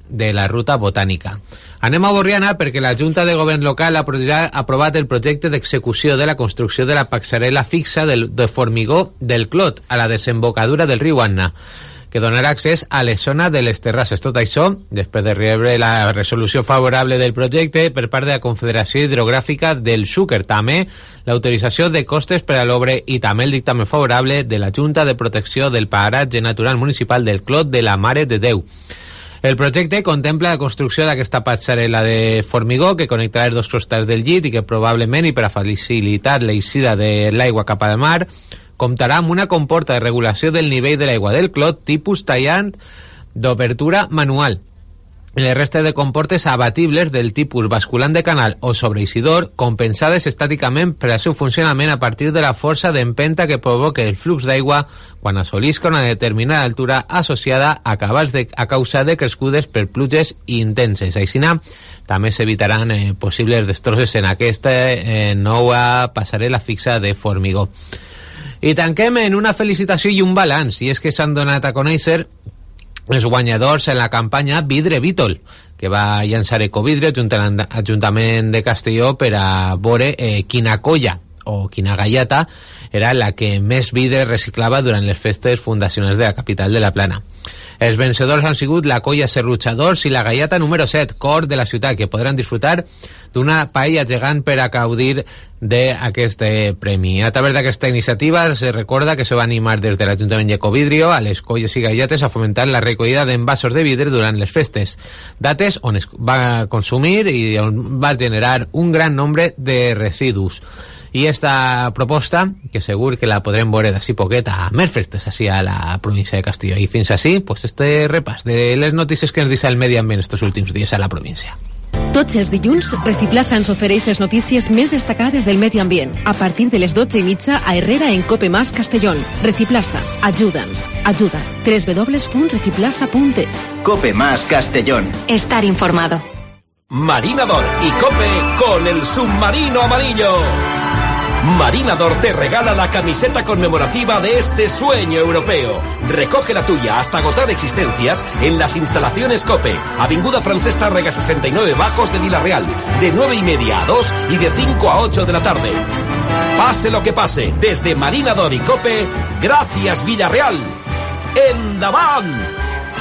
de la ruta botànica. Anem a Borriana perquè la Junta de Govern local ha aprovat el projecte d'execució de la construcció de la passarel·la fixa del, de formigó del Clot a la desembocadura del riu Anna, que donarà accés a la zona de les terrasses. Tot això, després de rebre la resolució favorable del projecte per part de la Confederació Hidrogràfica del Xúquer, també l'autorització de costes per a l'obra i també el dictamen favorable de la Junta de Protecció del Paratge Natural Municipal del Clot de la Mare de Déu. El projecte contempla la construcció d'aquesta passarel·la de formigó que connectarà els dos costats del llit i que probablement, i per a facilitar l'eixida de l'aigua cap al mar, comptarà amb una comporta de regulació del nivell de l'aigua del Clot tipus tallant d'obertura manual. Les restes de comportes abatibles del tipus basculant de canal o sobreeixidor compensades estàticament per al seu funcionament a partir de la força d'empenta que provoca el flux d'aigua quan assolisca una determinada altura associada a cabals de, a causa de crescudes per pluges intenses. Aixina, també s'evitaran eh, possibles destrosses en aquesta eh, nova passarel·la fixa de formigó. I tanquem en una felicitació i un balanç, i és que s'han donat a conèixer els guanyadors en la campanya Vidre Vítol, que va llançar Ecovidre junt a l'Ajuntament de Castelló per a veure eh, quina colla o quina gallata era la que més vidre reciclava durant les festes fundacionals de la capital de la Plana. Els vencedors han sigut la colla Serrutxadors i la gallata número set, Cor de la ciutat, que podran disfrutar d'una paella gegant per a gaudir d'aquest premi. A través d'aquesta iniciativa se recorda que se va animar des de l'Ajuntament de Ecovidrio a les colles i gallates a fomentar la recollida d'envasos de vidre durant les festes, dates on es va consumir i on va generar un gran nombre de residus. I esta proposta, que segur que la podrem veure d'ací poquet a més festes així a la província de Castelló. I fins així, pues este repàs de les notícies que ens deixa el medi ambient estos últims dies a la província. Tots els dilluns, Reciclasa ens ofereix les notícies més destacades del medi ambient. A partir de les dotze i mitja a Herrera en Cope Más Castellón. Reciclasa, ajuda'ns, ajuda. doble u doble u doble u punt reciclasa punt es. Cope Más Castellón. Estar informado. Marinador y Cope con el submarino amarillo. Marinador te regala la camiseta conmemorativa de este sueño europeo. Recoge la tuya hasta agotar existencias en las instalaciones Cope, Avinguda Francesc Tàrrega sesenta y nueve Bajos de Vila-real, de nueve y media a dos y de cinco a ocho de la tarde. Pase lo que pase, desde Marinador y Cope, gracias Villarreal. ¡Endavant!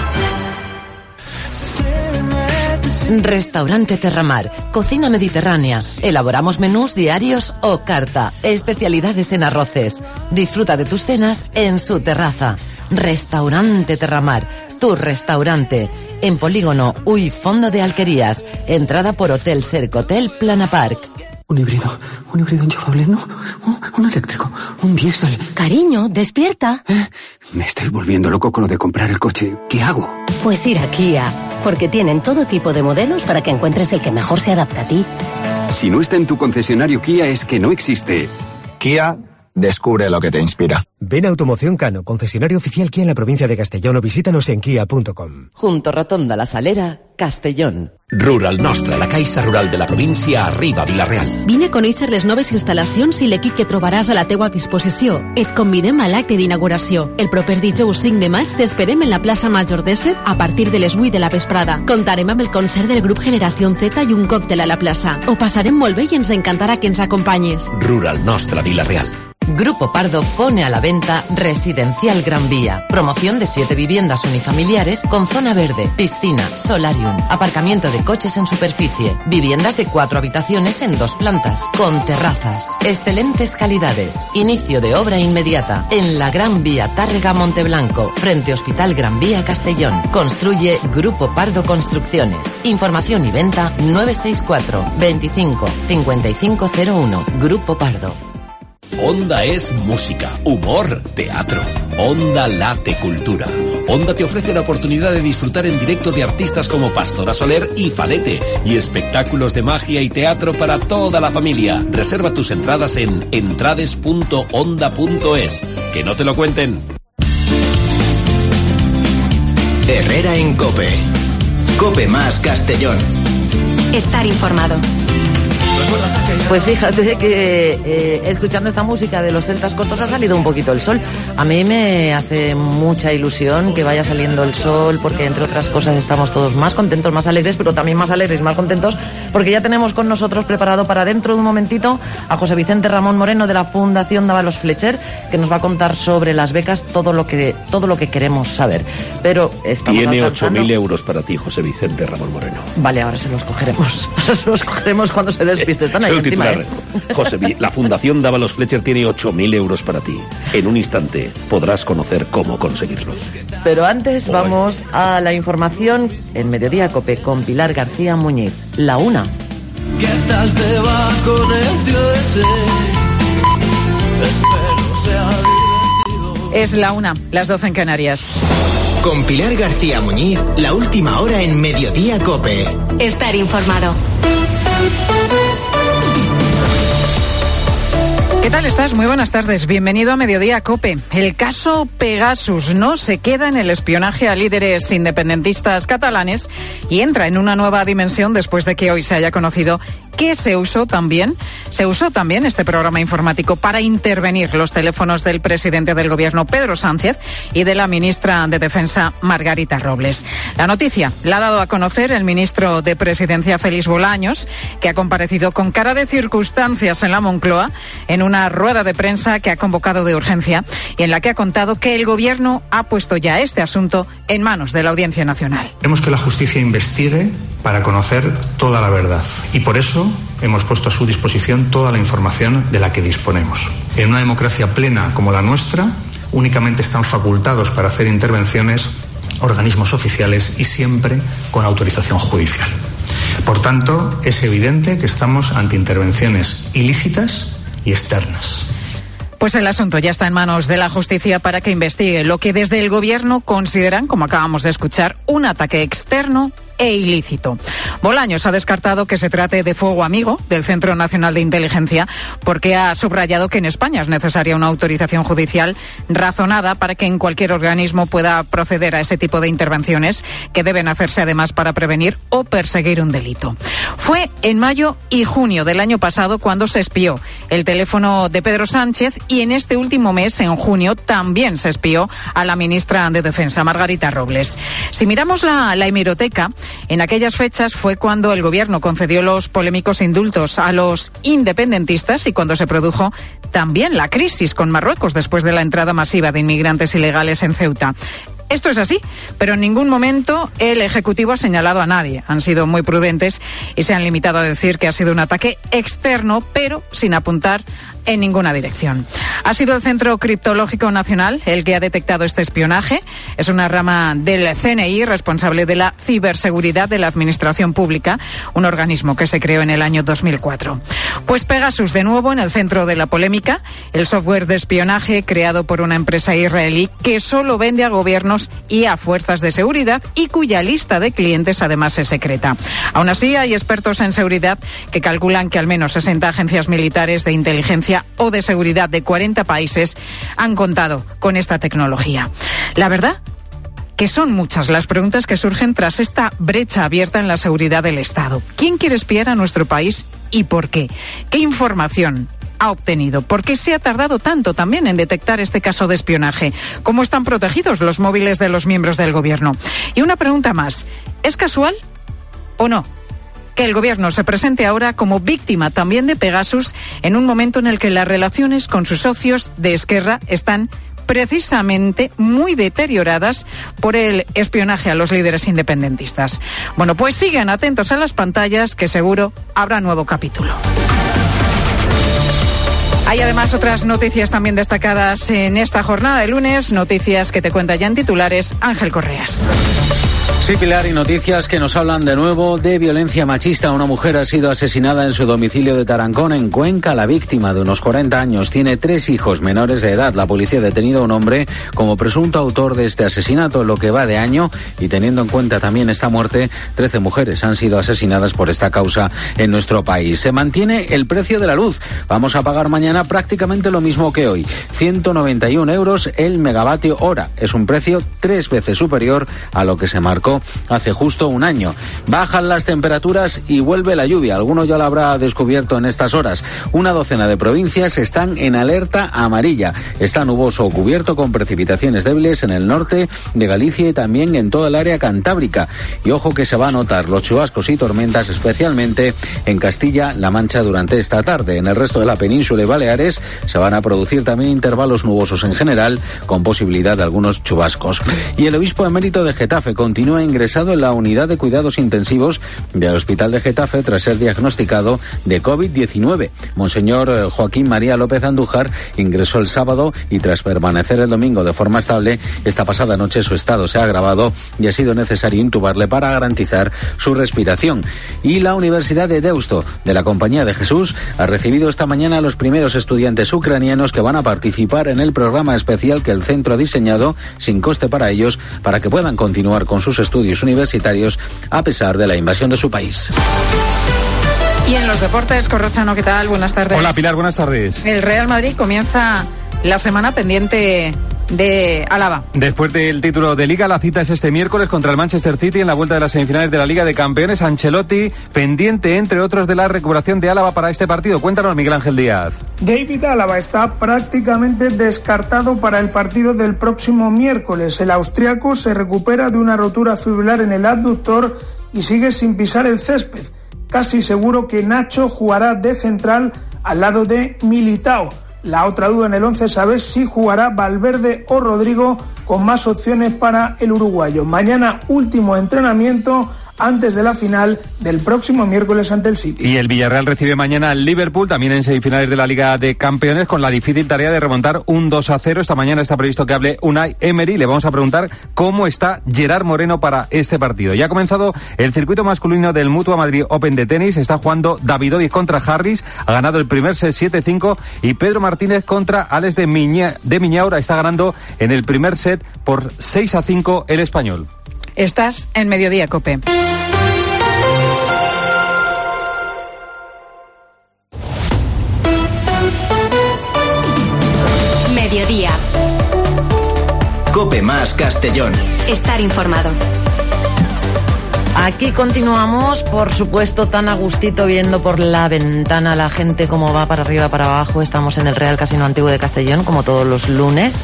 Restaurante Terramar, cocina mediterránea. Elaboramos menús diarios o carta, especialidades en arroces. Disfruta de tus cenas en su terraza. Restaurante Terramar, tu restaurante. En Polígono Uy Fondo de Alquerías. Entrada por Hotel Sercotel Plana Park. Un híbrido, un híbrido enchufable, no, un, un eléctrico, un diésel. Cariño, despierta. ¿Eh? Me estoy volviendo loco con lo de comprar el coche. ¿Qué hago? Pues ir a Kia, porque tienen todo tipo de modelos para que encuentres el que mejor se adapta a ti. Si no está en tu concesionario Kia es que no existe. Kia, descubre lo que te inspira. Ven a Automoción Cano, concesionario oficial Kia en la provincia de Castellón, o visítanos en kia punto com. Junto Rotonda La Salera, Castellón. Rural Nostra, la caixa rural de la província, arriba a Vila-real. Vine a conèixer les noves instal·lacions i l'equip que trobaràs a la teua disposició. Et convidem a l'acte d'inauguració. El proper dijous cinc de maig t'esperem en la plaça Major d'Esset a partir de les vuit de la vesprada. Contarem amb el concert del grup Generación Z i un còctel a la plaça. Ho passarem molt bé i ens encantarà que ens acompanyes. Rural Nostra, Vila-real. Grupo Pardo pone a la venta Residencial Gran Vía. Promoción de siete viviendas unifamiliares con zona verde, piscina, solarium, aparcamiento de coches en superficie, viviendas de cuatro habitaciones en dos plantas, con terrazas, excelentes calidades. Inicio de obra inmediata en la Gran Vía Tàrrega Monteblanco, frente Hospital Gran Vía Castellón. Construye Grupo Pardo Construcciones. Información y venta nueve seis cuatro, veinticinco, cincuenta y cinco cero uno. Grupo Pardo. Onda es música, humor, teatro. Onda late cultura. Onda te ofrece la oportunidad de disfrutar en directo de artistas como Pastora Soler y Falete y espectáculos de magia y teatro para toda la familia. Reserva tus entradas en entrades punto onda punto es. Que no te lo cuenten. Herrera en Cope. Cope Más Castellón. Estar informado. Pues fíjate que eh, escuchando esta música de los celtas cortos ha salido un poquito el sol. A mí me hace mucha ilusión que vaya saliendo el sol, porque entre otras cosas estamos todos más contentos, más alegres, pero también más alegres, más contentos, porque ya tenemos con nosotros preparado para dentro de un momentito a José Vicente Ramón Moreno de la Fundación Dávalos Fletcher, que nos va a contar sobre las becas todo lo que todo lo que queremos saber. Pero estamos Tiene alcanzando... ocho mil euros para ti, José Vicente Ramón Moreno. Vale, ahora se los cogeremos. Ahora se los cogeremos cuando se despiste. Están ahí encima, ¿eh? José, la Fundación Dávalos Fletcher tiene ocho mil euros para ti. En un instante podrás conocer cómo conseguirlos. Pero antes vamos a la información en Mediodía Cope con Pilar García Muñiz. La una. ¿Qué tal te va con el tío ese? Espero sea divertido. Es la una, las doce en Canarias. Con Pilar García Muñiz, la última hora en Mediodía Cope. Estar informado. ¿Qué tal estás? Muy buenas tardes. Bienvenido a Mediodía Cope. El caso Pegasus no se queda en el espionaje a líderes independentistas catalanes y entra en una nueva dimensión después de que hoy se haya conocido que se usó también, se usó también este programa informático para intervenir los teléfonos del presidente del gobierno, Pedro Sánchez, y de la ministra de Defensa, Margarita Robles. La noticia la ha dado a conocer el ministro de Presidencia, Félix Bolaños, que ha comparecido con cara de circunstancias en la Moncloa en una rueda de prensa que ha convocado de urgencia y en la que ha contado que el gobierno ha puesto ya este asunto en manos de la Audiencia Nacional. Queremos que la justicia investigue para conocer toda la verdad y por eso hemos puesto a su disposición toda la información de la que disponemos. En una democracia plena como la nuestra, únicamente están facultados para hacer intervenciones organismos oficiales y siempre con autorización judicial. Por tanto, es evidente que estamos ante intervenciones ilícitas y externas. Pues el asunto ya está en manos de la justicia para que investigue lo que desde el gobierno consideran, como acabamos de escuchar, un ataque externo e ilícito. Bolaños ha descartado que se trate de fuego amigo del Centro Nacional de Inteligencia porque ha subrayado que en España es necesaria una autorización judicial razonada para que en cualquier organismo pueda proceder a ese tipo de intervenciones que deben hacerse además para prevenir o perseguir un delito. Fue en mayo y junio del año pasado cuando se espió el teléfono de Pedro Sánchez y en este último mes, en junio, también se espió a la ministra de Defensa, Margarita Robles. Si miramos la, la hemeroteca, en aquellas fechas fue cuando el gobierno concedió los polémicos indultos a los independentistas y cuando se produjo también la crisis con Marruecos después de la entrada masiva de inmigrantes ilegales en Ceuta. Esto es así, pero en ningún momento el Ejecutivo ha señalado a nadie. Han sido muy prudentes y se han limitado a decir que ha sido un ataque externo, pero sin apuntar en ninguna dirección. Ha sido el Centro Criptológico Nacional el que ha detectado este espionaje. Es una rama del C N I responsable de la ciberseguridad de la Administración Pública, un organismo que se creó en el año dos mil cuatro. Pues Pegasus, de nuevo, en el centro de la polémica, el software de espionaje creado por una empresa israelí que solo vende a gobiernos y a fuerzas de seguridad y cuya lista de clientes además es secreta. Aún así, hay expertos en seguridad que calculan que al menos sesenta agencias militares de inteligencia o de seguridad de cuarenta países han contado con esta tecnología. La verdad que son muchas las preguntas que surgen tras esta brecha abierta en la seguridad del Estado. ¿Quién quiere espiar a nuestro país y por qué? ¿Qué información ha obtenido? ¿Por qué se ha tardado tanto también en detectar este caso de espionaje? ¿Cómo están protegidos los móviles de los miembros del gobierno? Y una pregunta más, ¿es casual o no que el gobierno se presente ahora como víctima también de Pegasus en un momento en el que las relaciones con sus socios de Esquerra están precisamente muy deterioradas por el espionaje a los líderes independentistas? Bueno, pues sigan atentos a las pantallas, que seguro habrá nuevo capítulo. Hay además otras noticias también destacadas en esta jornada de lunes, noticias que te cuenta ya en titulares Ángel Correas. Sí, Pilar, y noticias que nos hablan de nuevo de violencia machista. Una mujer ha sido asesinada en su domicilio de Tarancón, en Cuenca. La víctima, de unos cuarenta años, tiene tres hijos menores de edad. La policía ha detenido a un hombre como presunto autor de este asesinato, lo que va de año, y teniendo en cuenta también esta muerte, trece mujeres han sido asesinadas por esta causa en nuestro país. Se mantiene el precio de la luz. Vamos a pagar mañana mañana prácticamente lo mismo que hoy. ciento noventa y un euros el megavatio hora. Es un precio tres veces superior a lo que se marcó hace justo un año. Bajan las temperaturas y vuelve la lluvia. Alguno ya lo habrá descubierto en estas horas. Una docena de provincias están en alerta amarilla. Está nuboso o cubierto con precipitaciones débiles en el norte de Galicia y también en toda el área cantábrica. Y ojo que se va a notar los chubascos y tormentas, especialmente en Castilla-La Mancha durante esta tarde. En el resto de la península y Baleares se van a producir también intervalos nubosos en general, con posibilidad de algunos chubascos. Y el obispo emérito de Getafe continúa ingresado en la unidad de cuidados intensivos del Hospital de Getafe tras ser diagnosticado de COVID diecinueve. Monseñor Joaquín María López Andújar ingresó el sábado y tras permanecer el domingo de forma estable, esta pasada noche su estado se ha agravado y ha sido necesario intubarle para garantizar su respiración. Y la Universidad de Deusto, de la Compañía de Jesús, ha recibido esta mañana a los primeros estudiantes ucranianos que van a participar en el programa especial que el centro ha diseñado sin coste para ellos, para que puedan continuar con sus estudios universitarios a pesar de la invasión de su país. Y en los deportes, Corrochano, ¿qué tal? Buenas tardes. Hola, Pilar, buenas tardes. El Real Madrid comienza la semana pendiente de Álava. Después del título de Liga, la cita es este miércoles contra el Manchester City en la vuelta de las semifinales de la Liga de Campeones. Ancelotti pendiente, entre otros, de la recuperación de Álava para este partido. Cuéntanos, Miguel Ángel Díaz. David Álava está prácticamente descartado para el partido del próximo miércoles. El austriaco se recupera de una rotura fibular en el abductor y sigue sin pisar el césped. Casi seguro que Nacho jugará de central al lado de Militao. La otra duda en el once es saber si jugará Valverde o Rodrigo, con más opciones para el uruguayo. Mañana último entrenamiento antes de la final del próximo miércoles ante el City. Y el Villarreal recibe mañana al Liverpool, también en semifinales de la Liga de Campeones, con la difícil tarea de remontar un dos a cero. Esta mañana está previsto que hable Unai Emery. Le vamos a preguntar cómo está Gerard Moreno para este partido. Ya ha comenzado el circuito masculino del Mutua Madrid Open de tenis. Está jugando Davidovich contra Harris. Ha ganado el primer set siete cinco. Y Pedro Martínez contra Alex de, Miña, de Miñaura. Está ganando en el primer set por seis a cinco el español. Estás en Mediodía, COPE. Mediodía. COPE más Castellón. Estar informado. Aquí continuamos, por supuesto, tan a gustito viendo por la ventana la gente cómo va para arriba, para abajo. Estamos en el Real Casino Antiguo de Castellón, como todos los lunes,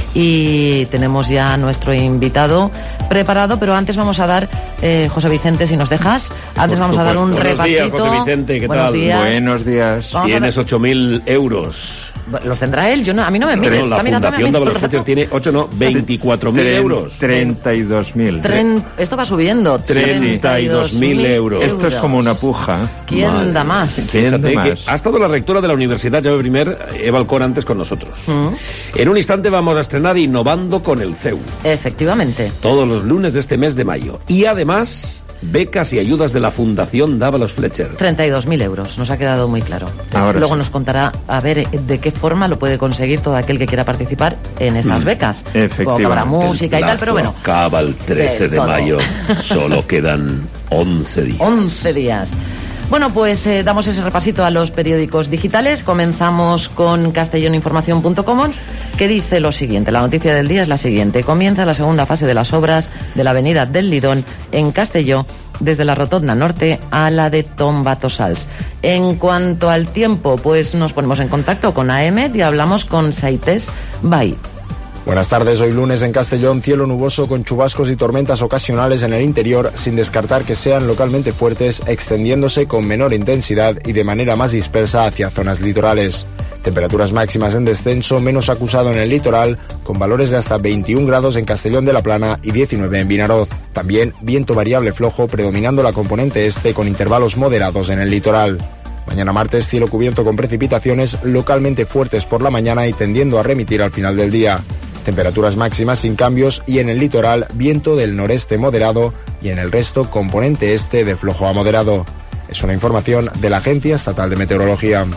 y tenemos ya a nuestro invitado preparado, pero antes vamos a dar, eh, José Vicente, si nos dejas, antes por vamos supuesto. a dar un Buenos repasito. Días, José Vicente, ¿qué Buenos tal? días. Buenos días. Vamos Tienes ocho mil euros. ¿Los tendrá él? Yo no, a mí no me mires. No, la Fundación Dávila Fletcher tiene ocho, no, veinticuatro mil euros. treinta y dos mil. Tren, esto va subiendo. treinta y dos mil euros. Esto es como una puja. ¿Quién Madre. da más? ¿Quién Fíjate da que más? ha estado la rectora de la Universidad Jaume I, Eva Alcón, antes con nosotros. Mm. En un instante vamos a estrenar Innovando con el C E U. Efectivamente. Todos los lunes de este mes de mayo. Y además, becas y ayudas de la Fundación Dávalos Fletcher. treinta y dos mil euros, nos ha quedado muy claro. Ahora Luego sí. nos contará a ver de qué forma lo puede conseguir todo aquel que quiera participar en esas Mm, becas. efectivamente. Luego habrá música El y tal, pero plazo bueno, acaba el trece de de todo. mayo. Solo quedan once días. once días. Bueno, pues eh, damos ese repasito a los periódicos digitales. Comenzamos con castelloninformación punto com, que dice lo siguiente. La noticia del día es la siguiente. Comienza la segunda fase de las obras de la avenida del Lidón en Castelló, desde la Rotonda Norte a la de Tombatosals. En cuanto al tiempo, pues nos ponemos en contacto con A M y hablamos con Saites Bay. Buenas tardes, hoy lunes en Castellón, cielo nuboso con chubascos y tormentas ocasionales en el interior, sin descartar que sean localmente fuertes, extendiéndose con menor intensidad y de manera más dispersa hacia zonas litorales. Temperaturas máximas en descenso, menos acusado en el litoral, con valores de hasta veintiún grados en Castellón de la Plana y diecinueve en Vinaroz. También viento variable flojo, predominando la componente este con intervalos moderados en el litoral. Mañana martes, cielo cubierto con precipitaciones localmente fuertes por la mañana y tendiendo a remitir al final del día. Temperaturas máximas sin cambios y en el litoral viento del noreste moderado y en el resto componente este de flojo a moderado. Es una información de la Agencia Estatal de Meteorología.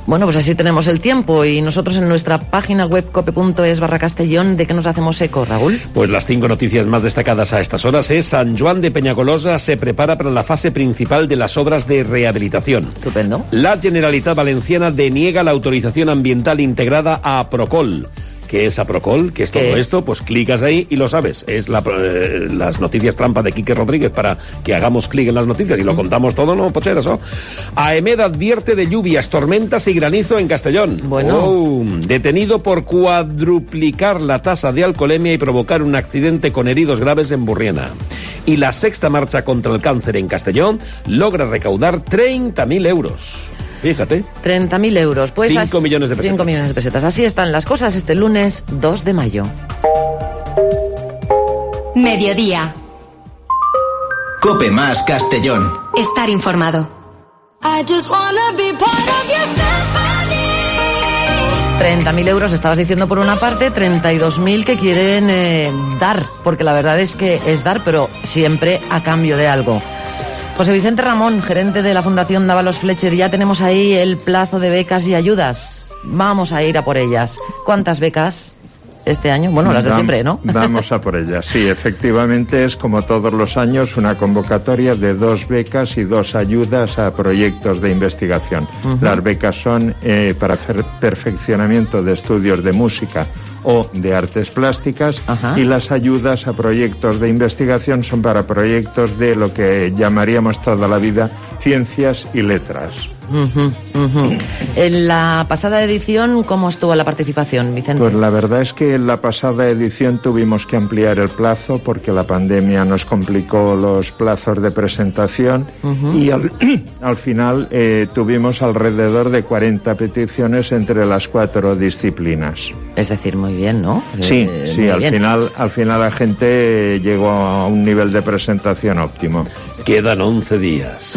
Bueno, pues así tenemos el tiempo y nosotros en nuestra página web cope punto es barra Castellón, ¿de qué nos hacemos eco, Raúl? Pues las cinco noticias más destacadas a estas horas es: San Juan de Peñagolosa se prepara para la fase principal de las obras de rehabilitación. Estupendo. La Generalitat Valenciana deniega la autorización ambiental integrada a Procol. ¿Qué es Aprocol? ¿Qué es todo ¿Qué esto? es? Pues clicas ahí y lo sabes. Es la, eh, las noticias trampa de Quique Rodríguez para que hagamos clic en las noticias y lo contamos todo, ¿no, Pocheras? ¿Oh? AEMED advierte de lluvias, tormentas y granizo en Castellón. Bueno. Oh, detenido por cuadruplicar la tasa de alcoholemia y provocar un accidente con heridos graves en Burriana. Y la sexta marcha contra el cáncer en Castellón logra recaudar treinta mil euros. Fíjate. treinta mil euros. Pues cinco millones de pesetas. cinco millones de pesetas. Así están las cosas este lunes dos de mayo. Mediodía. Cope más Castellón. Estar informado. treinta mil euros estabas diciendo por una parte, treinta y dos mil que quieren eh, dar, porque la verdad es que es dar, pero siempre a cambio de algo. José Vicente Ramón, gerente de la Fundación Dávalos Fletcher, ya tenemos ahí el plazo de becas y ayudas. Vamos a ir a por ellas. ¿Cuántas becas este año? Bueno, las de siempre, ¿no? Vamos a por ellas, sí. Efectivamente es, como todos los años, una convocatoria de dos becas y dos ayudas a proyectos de investigación. Uh-huh. Las becas son eh, para hacer perfeccionamiento de estudios de música o de artes plásticas. Ajá. Y las ayudas a proyectos de investigación son para proyectos de lo que llamaríamos toda la vida ciencias y letras. Uh-huh, uh-huh. En la pasada edición, ¿cómo estuvo la participación, Vicente? Pues la verdad es que en la pasada edición tuvimos que ampliar el plazo porque la pandemia nos complicó los plazos de presentación. Uh-huh. Y al, al final eh, tuvimos alrededor de cuarenta peticiones entre las cuatro disciplinas. Es decir, muy bien, ¿no? Sí, eh, sí, al final, al final la gente llegó a un nivel de presentación óptimo. Quedan once días.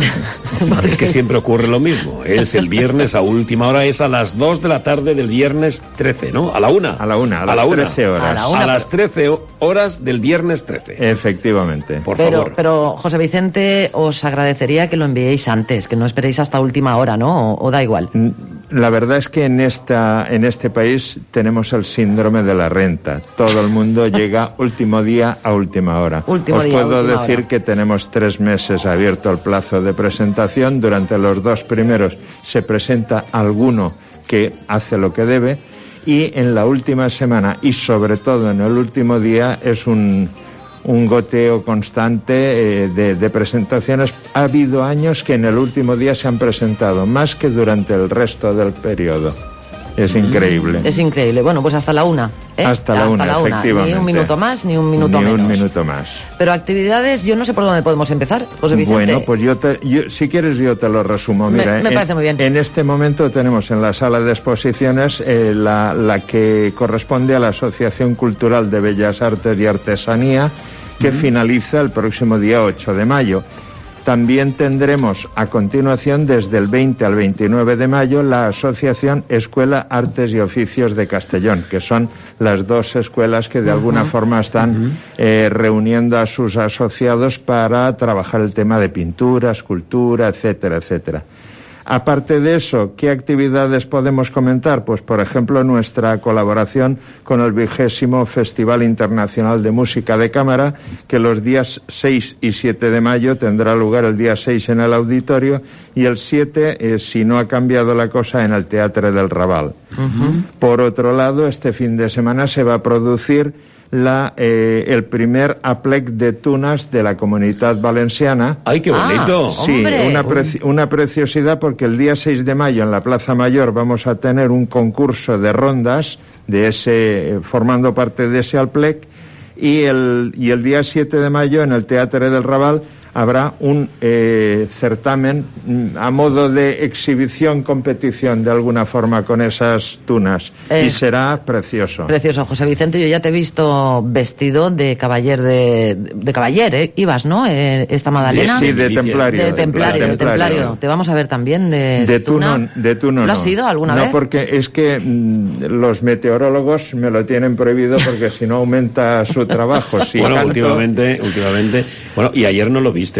Es que siempre ocurre lo mismo. Es el viernes a última hora, es a las dos de la tarde del viernes trece, ¿no? A la una. A la una, a las a la una. trece horas. A, la una, a las trece horas del viernes trece. Efectivamente. Por pero, favor. Pero, José Vicente, os agradecería que lo enviéis antes, que no esperéis hasta última hora, ¿no? O, o da igual. La verdad es que en esta en este país tenemos el síndrome de la renta. Todo el mundo llega último día a última hora. Último Os día, puedo última decir hora. que tenemos tres meses abierto el plazo de presentación. Durante los dos primeros se presenta alguno que hace lo que debe, y en la última semana y sobre todo en el último día es un un goteo constante eh, de, de presentaciones. Ha habido años que en el último día se han presentado más que durante el resto del periodo. Es increíble. Es increíble. Bueno, pues hasta la una. ¿eh? Hasta la una, la una. efectivamente. Ni un minuto más, ni un minuto ni menos. un minuto más. Pero actividades, yo no sé por dónde podemos empezar, José Vicente. Bueno, pues yo, te, yo si quieres yo te lo resumo. Mira, me, me en, parece muy bien. En este momento tenemos en la sala de exposiciones eh, la, la que corresponde a la Asociación Cultural de Bellas Artes y Artesanía, que uh-huh. finaliza el próximo día ocho de mayo. También tendremos a continuación, desde el veinte al veintinueve de mayo, la Asociación Escuela Artes y Oficios de Castellón, que son las dos escuelas que de uh-huh. alguna forma están uh-huh. eh, reuniendo a sus asociados para trabajar el tema de pintura, escultura, etcétera, etcétera. Aparte de eso, ¿qué actividades podemos comentar? Pues, por ejemplo, nuestra colaboración con el vigésimo Festival Internacional de Música de Cámara, que los días seis y siete de mayo tendrá lugar el día seis en el auditorio y el siete, eh, si no ha cambiado la cosa, en el Teatre del Raval. Uh-huh. Por otro lado, este fin de semana se va a producir La, eh, el primer aplec de tunas de la Comunitat Valenciana. ¡Ay, qué bonito! Ah, sí, una, preci- una preciosidad, porque el día seis de mayo en la Plaza Mayor vamos a tener un concurso de rondas de ese, formando parte de ese aplec, y el, y el día siete de mayo en el Teatre del Raval habrá un eh, certamen a modo de exhibición, competición de alguna forma con esas tunas, eh, y será precioso. Precioso, José Vicente. Yo ya te he visto vestido de caballer de, de caballer, ¿eh? Ibas, ¿no? Eh, esta Madalena. Sí, de templario. De templario, de templario. Te vamos a ver también de, de tuna. tuno. De tuno, ¿Lo has sido alguna no, vez? No, porque es que mmm, los meteorólogos me lo tienen prohibido porque si no aumenta su trabajo. Si bueno, canto... últimamente, últimamente. Bueno, y ayer no lo viste.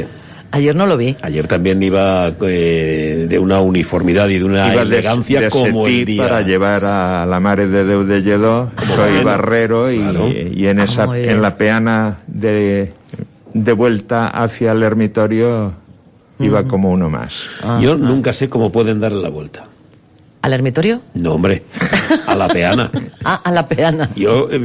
Ayer no lo vi. Ayer también iba eh, de una uniformidad y de una iba elegancia de, de como el día. Para llevar a la Mare de Déu de Lledó. Soy bueno, barrero y, claro. y en esa ah, en la peana de, de vuelta hacia el ermitorio iba uh-huh. como uno más. Ah, Yo ah. nunca sé cómo pueden darle la vuelta. ¿Al ermitorio? No, hombre, a la peana. Ah, a la peana. Yo... Eh,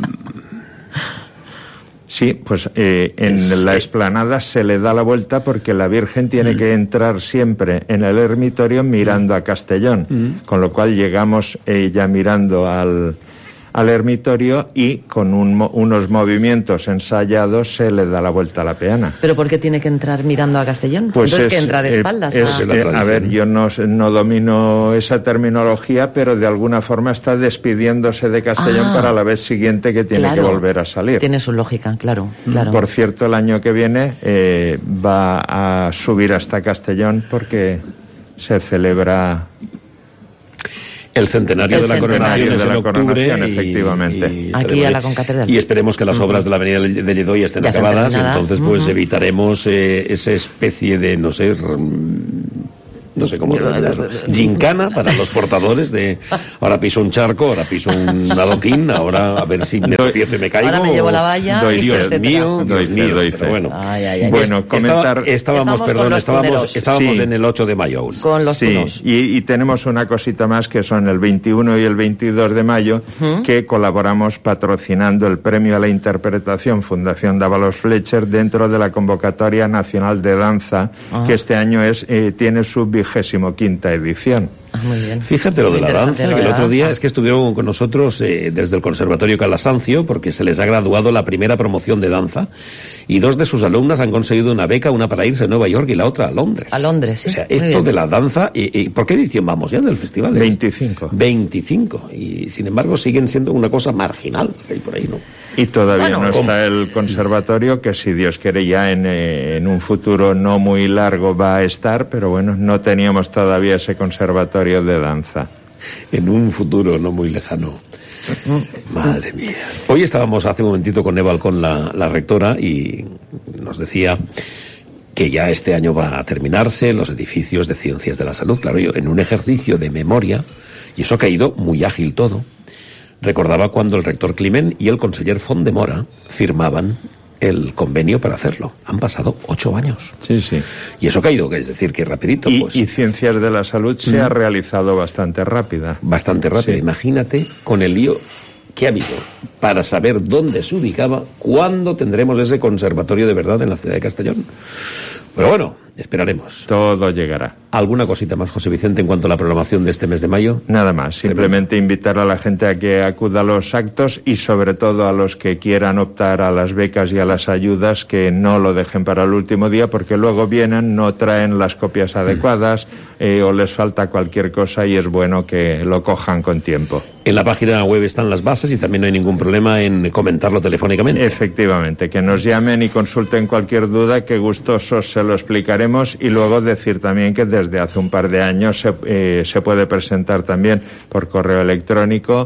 Sí, pues eh, en es, la explanada se le da la vuelta porque la Virgen tiene mm. que entrar siempre en el ermitorio mirando a Castellón, mm. con lo cual llegamos eh, ya mirando al, al ermitorio y con un, unos movimientos ensayados se le da la vuelta a la peana. ¿Pero por qué tiene que entrar mirando a Castellón? Pues Entonces es, que entra de espaldas. Eh, es, eh, a ver, yo no, no domino esa terminología, pero de alguna forma está despidiéndose de Castellón ah, para la vez siguiente que tiene claro, que volver a salir. Tiene su lógica, claro, claro. Por cierto, el año que viene eh, va a subir hasta Castellón porque se celebra... El centenario el de la centenario coronación de es la en octubre coronación, efectivamente. Y, y aquí a la concatedral. Y esperemos que las obras de la avenida de Lledó ya estén ya acabadas, entonces pues uh-huh. evitaremos eh, esa especie de, no sé... no sé cómo decirlo, gincana para los portadores de ahora piso un charco, ahora piso un adoquín, ahora a ver si me tropiezo y me caigo. Ahora me llevo la valla. Doy, Dios etcétera. mío, Dios doy mío, doy pero bueno. Ay, ay, ay. Bueno, comentar... Estaba, estábamos, perdón, estábamos, estábamos sí. en el ocho de mayo aún. Con los sí, y, y tenemos una cosita más que son el veintiuno y el veintidós de mayo, ¿Mm? que colaboramos patrocinando el Premio a la Interpretación Fundación Dávalos Fletcher dentro de la convocatoria nacional de danza, ah. que este año es eh, tiene su vigésimo quinta edición. Ah, muy bien. Fíjate lo de la danza, que el otro día es que estuvieron con nosotros eh, desde el Conservatorio Calasancio, porque se les ha graduado la primera promoción de danza, y dos de sus alumnas han conseguido una beca, una para irse a Nueva York y la otra a Londres. A Londres, sí. O sea, esto de la danza, y, y, ¿por qué edición vamos ya del festival? veinticinco. veinticinco, y sin embargo siguen siendo una cosa marginal, que hay por ahí, ¿no? Y todavía bueno, no ¿cómo? está el conservatorio, que si Dios quiere ya en, en un futuro no muy largo va a estar, pero bueno, no teníamos todavía ese conservatorio de danza. En un futuro no muy lejano. Madre mía. Hoy estábamos hace un momentito con Eva Alcón, la, la rectora, y nos decía que ya este año va a terminarse los edificios de ciencias de la salud. Claro, yo en un ejercicio de memoria, y eso ha caído muy ágil todo, recordaba cuando el rector Climent y el conseller Fondemora firmaban el convenio para hacerlo. Han pasado ocho años. Sí, sí. Y eso ha caído, es decir, que rapidito. Y, pues, y Ciencias de la Salud se mm. ha realizado bastante rápida. Bastante rápida. Sí. Imagínate con el lío que ha habido para saber dónde se ubicaba, cuándo tendremos ese conservatorio de verdad en la ciudad de Castellón. Pero bueno, esperaremos. Todo llegará. ¿Alguna cosita más, José Vicente, en cuanto a la programación de este mes de mayo? Nada más. Simplemente invitar a la gente a que acuda a los actos y sobre todo a los que quieran optar a las becas y a las ayudas, que no lo dejen para el último día, porque luego vienen, no traen las copias adecuadas eh, o les falta cualquier cosa y es bueno que lo cojan con tiempo. En la página web están las bases y también no hay ningún problema en comentarlo telefónicamente. Efectivamente, que nos llamen y consulten cualquier duda, que gustosos se lo explicaremos, y luego decir también que desde hace un par de años se, eh, se puede presentar también por correo electrónico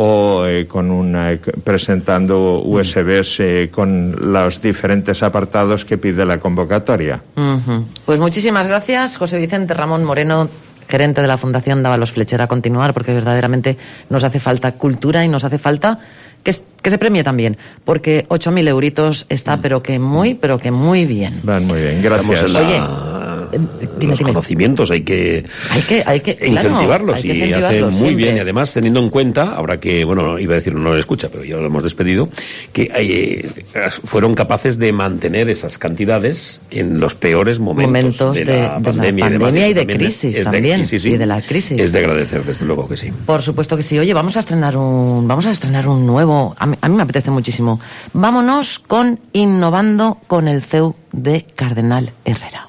o eh, con una, presentando U S Bs eh, con los diferentes apartados que pide la convocatoria. Uh-huh. Pues muchísimas gracias, José Vicente Ramón Moreno, gerente de la Fundación Dávalos Fletcher, a continuar, porque verdaderamente nos hace falta cultura y nos hace falta que, que se premie también, porque ocho mil euritos está, pero que muy, pero que muy bien. Van muy bien, gracias. En la... Oye, dime, los dime. conocimientos hay que, hay que, hay que incentivarlos, claro, hay que y hace muy siempre. bien, y además teniendo en cuenta, ahora que, bueno, iba a decir no lo escucha, pero ya lo hemos despedido, que hay, eh, fueron capaces de mantener esas cantidades en los peores momentos, momentos de, de, la, de pandemia, la pandemia y de, y de crisis es de, también, sí, sí, y de la crisis. Es de agradecer, desde luego que sí. Por supuesto que sí. Oye, vamos a estrenar un, vamos a estrenar un nuevo, a mí, a mí me apetece muchísimo. Vámonos con Innovando con el C E U de Cardenal Herrera.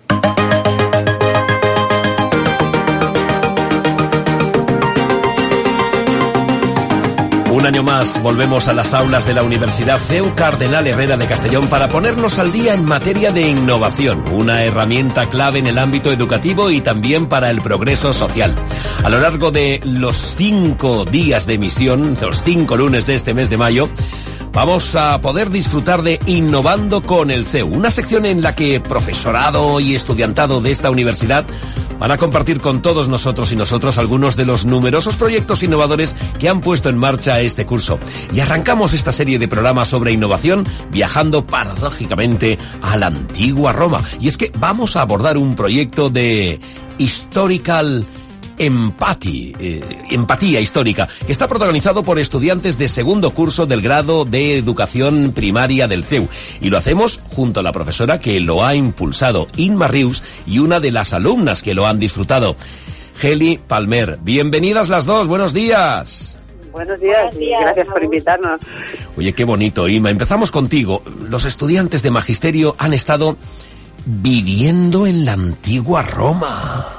Un año más volvemos a las aulas de la Universidad C E U Cardenal Herrera de Castellón para ponernos al día en materia de innovación, una herramienta clave en el ámbito educativo y también para el progreso social. A lo largo de los cinco días de emisión, los cinco lunes de este mes de mayo, vamos a poder disfrutar de Innovando con el C E U, una sección en la que profesorado y estudiantado de esta universidad van a compartir con todos nosotros y nosotros algunos de los numerosos proyectos innovadores que han puesto en marcha este curso. Y arrancamos esta serie de programas sobre innovación viajando paradójicamente a la antigua Roma. Y es que vamos a abordar un proyecto de Historical Empathy, eh, empatía histórica, que está protagonizado por estudiantes de segundo curso del grado de Educación Primaria del C E U. Y lo hacemos junto a la profesora que lo ha impulsado, Inma Rius, y una de las alumnas que lo han disfrutado, Heli Palmer. Bienvenidas las dos, buenos días. Buenos días, Buenos días y gracias por invitarnos. Oye, qué bonito, Inma. Empezamos contigo. Los estudiantes de Magisterio han estado viviendo en la antigua Roma.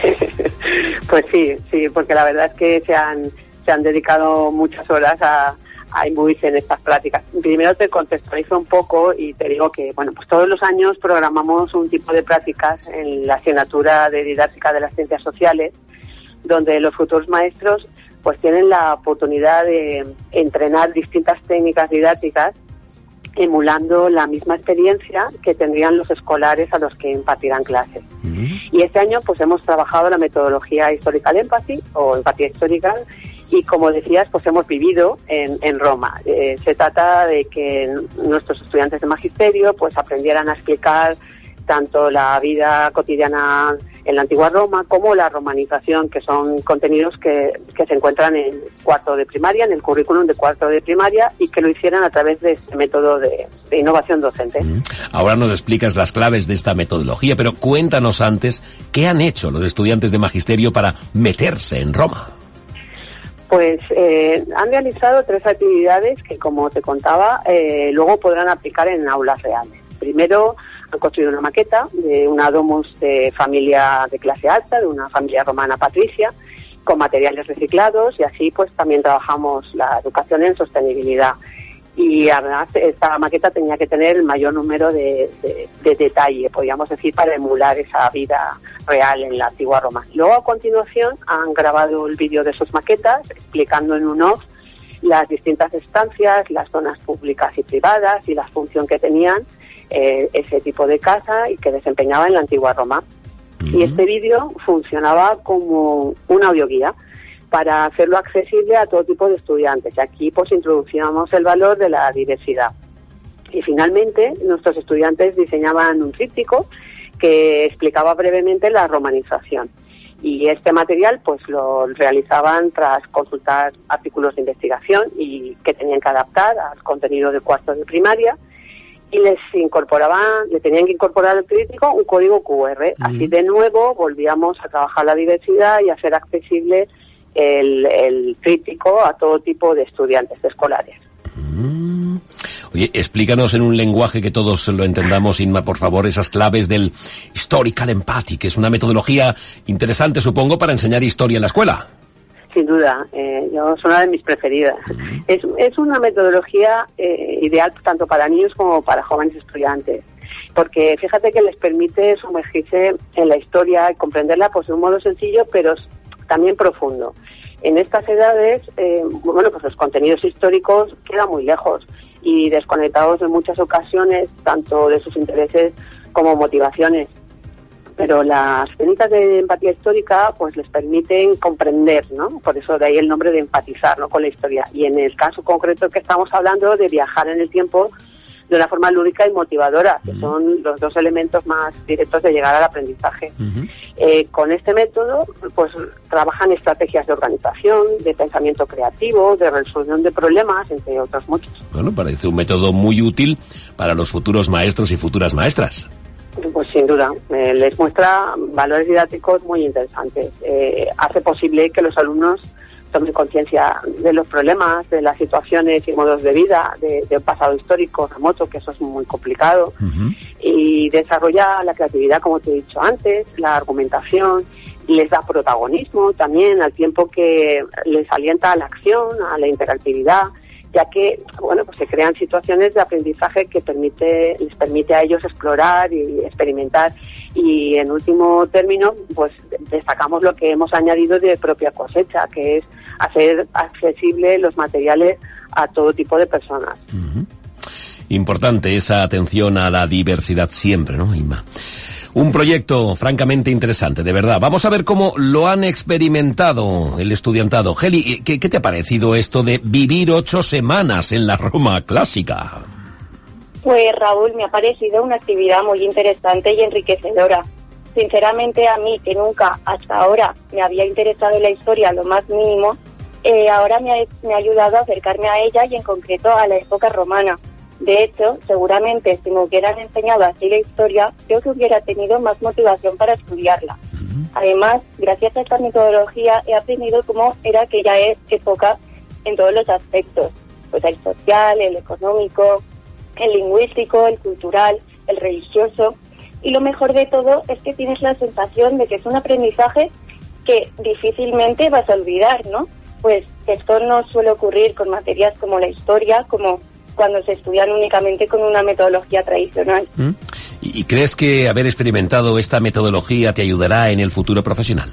Pues sí, sí, porque la verdad es que se han, se han dedicado muchas horas a, a imbuirse en estas prácticas. Primero te contextualizo un poco y te digo que, bueno, pues todos los años programamos un tipo de prácticas en la asignatura de didáctica de las ciencias sociales, donde los futuros maestros pues tienen la oportunidad de entrenar distintas técnicas didácticas emulando la misma experiencia que tendrían los escolares a los que impartirán clases. Uh-huh. Y este año pues hemos trabajado la metodología Historical Empathy o empatía histórica y, como decías, pues hemos vivido en, en Roma. Eh, se trata de que nuestros estudiantes de magisterio pues aprendieran a explicar tanto la vida cotidiana en la antigua Roma como la romanización, que son contenidos que, que se encuentran en cuarto de primaria, en el currículum de cuarto de primaria, y que lo hicieran a través de este método de, de innovación docente. Ahora nos explicas las claves de esta metodología, pero cuéntanos antes, ¿qué han hecho los estudiantes de magisterio para meterse en Roma? Pues eh, han realizado tres actividades que, como te contaba, eh, luego podrán aplicar en aulas reales. Primero, han construido una maqueta de una domus de familia de clase alta, de una familia romana patricia, con materiales reciclados, y así pues también trabajamos la educación en sostenibilidad. Y además esta maqueta tenía que tener el mayor número de, de, de detalle, podríamos decir, para emular esa vida real en la antigua Roma. Luego, a continuación, han grabado el vídeo de sus maquetas, explicando en un off las distintas estancias, las zonas públicas y privadas y la función que tenían Eh, ese tipo de casa y que desempeñaba en la antigua Roma. Uh-huh. Y este vídeo funcionaba como una audioguía para hacerlo accesible a todo tipo de estudiantes. Y aquí pues introducíamos el valor de la diversidad. Y finalmente nuestros estudiantes diseñaban un tríptico que explicaba brevemente la romanización. Y este material pues lo realizaban tras consultar artículos de investigación y que tenían que adaptar al contenido de cuarto de primaria. Y les incorporaban, le tenían que incorporar al tríptico un código cu erre. Uh-huh. Así de nuevo volvíamos a trabajar la diversidad y a hacer accesible el, el tríptico a todo tipo de estudiantes escolares. Uh-huh. Oye, explícanos en un lenguaje que todos lo entendamos, Inma, por favor, esas claves del Historical Empathy, que es una metodología interesante, supongo, para enseñar historia en la escuela. Sin duda, eh, yo, es una de mis preferidas. Uh-huh. Es, es una metodología eh, ideal tanto para niños como para jóvenes estudiantes, porque fíjate que les permite sumergirse en la historia y comprenderla pues, de un modo sencillo, pero también profundo. En estas edades, eh, bueno, pues los contenidos históricos quedan muy lejos y desconectados en muchas ocasiones, tanto de sus intereses como motivaciones. Pero las técnicas de empatía histórica pues les permiten comprender, ¿no? Por eso de ahí el nombre de empatizar, ¿no?, con la historia. Y en el caso concreto que estamos hablando de viajar en el tiempo de una forma lúdica y motivadora, que uh-huh. son los dos elementos más directos de llegar al aprendizaje. Uh-huh. Eh, con este método pues trabajan estrategias de organización, de pensamiento creativo, de resolución de problemas, entre otros muchos. Bueno, parece un método muy útil para los futuros maestros y futuras maestras. Pues sin duda, eh, les muestra valores didácticos muy interesantes. Eh, hace posible que los alumnos tomen conciencia de los problemas, de las situaciones y modos de vida, de, de un pasado histórico remoto, que eso es muy complicado, uh-huh. y desarrolla la creatividad, como te he dicho antes, la argumentación, les da protagonismo también, al tiempo que les alienta a la acción, a la interactividad, ya que, bueno, pues se crean situaciones de aprendizaje que permite, les permite a ellos explorar y experimentar. Y en último término, pues destacamos lo que hemos añadido de propia cosecha, que es hacer accesible los materiales a todo tipo de personas. Uh-huh. Importante esa atención a la diversidad siempre, ¿no, Inma? Un proyecto francamente interesante, de verdad. Vamos a ver cómo lo han experimentado el estudiantado. Geli, ¿qué, qué te ha parecido esto de vivir ocho semanas en la Roma clásica? Pues Raúl, me ha parecido una actividad muy interesante y enriquecedora. Sinceramente, a mí, que nunca hasta ahora me había interesado la historia lo más mínimo, eh, ahora me ha, me ha ayudado a acercarme a ella y en concreto a la época romana. De hecho, seguramente si me hubieran enseñado así la historia, creo que hubiera tenido más motivación para estudiarla. Además, gracias a esta metodología he aprendido cómo era aquella época en todos los aspectos, pues el social, el económico, el lingüístico, el cultural, el religioso. Y lo mejor de todo es que tienes la sensación de que es un aprendizaje que difícilmente vas a olvidar, ¿no? Pues esto no suele ocurrir con materias como la historia, como cuando se estudian únicamente con una metodología tradicional. ¿Mm? ¿Y crees que haber experimentado esta metodología te ayudará en el futuro profesional?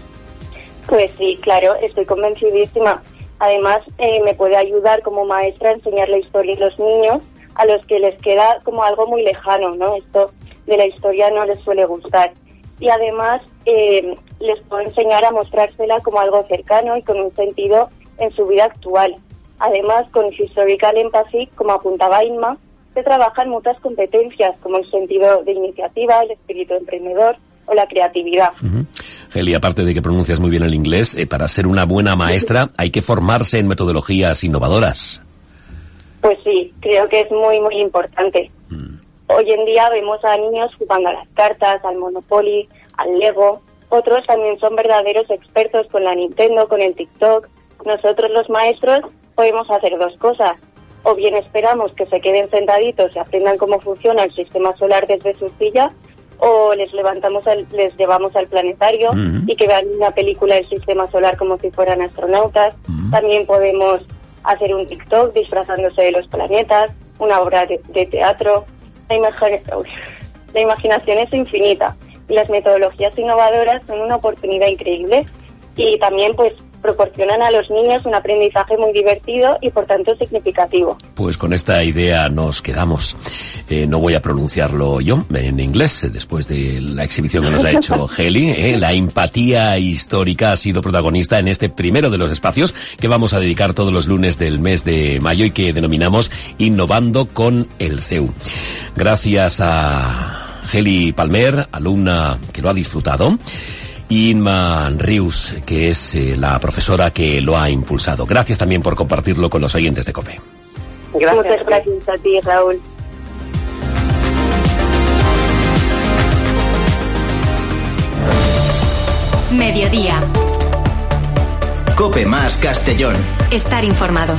Pues sí, claro, estoy convencidísima. Además, eh, me puede ayudar como maestra a enseñar la historia a los niños, a los que les queda como algo muy lejano, ¿no? Esto de la historia no les suele gustar. Y además, eh, les puedo enseñar a mostrársela como algo cercano y con un sentido en su vida actual. Además, con Historical Empathy, como apuntaba Inma, se trabajan muchas competencias, como el sentido de iniciativa, el espíritu emprendedor o la creatividad. Uh-huh. Geli, aparte de que pronuncias muy bien el inglés, eh, para ser una buena maestra hay que formarse en metodologías innovadoras. Pues sí, creo que es muy, muy importante. Mm. Hoy en día vemos a niños jugando a las cartas, al Monopoly, al Lego. Otros también son verdaderos expertos con la Nintendo, con el TikTok. Nosotros los maestros podemos hacer dos cosas. O bien esperamos que se queden sentaditos y aprendan cómo funciona el sistema solar desde su silla, o les levantamos al, les llevamos al planetario uh-huh. y que vean una película del sistema solar como si fueran astronautas. Uh-huh. También podemos hacer un TikTok disfrazándose de los planetas, una obra de, de teatro. La, imagi- la imaginación es infinita y las metodologías innovadoras son una oportunidad increíble y también pues proporcionan a los niños un aprendizaje muy divertido y por tanto significativo. Pues con esta idea nos quedamos. Eh, no voy a pronunciarlo yo en inglés después de la exhibición que nos ha hecho Geli. Eh, la empatía histórica ha sido protagonista en este primero de los espacios que vamos a dedicar todos los lunes del mes de mayo y que denominamos Innovando con el C E U. Gracias a Geli Palmer, alumna que lo ha disfrutado, y Inma Rius, que es eh, la profesora que lo ha impulsado. Gracias también por compartirlo con los oyentes de COPE. Gracias. Muchas gracias a ti, Raúl. Mediodía. COPE más Castellón. Estar informado.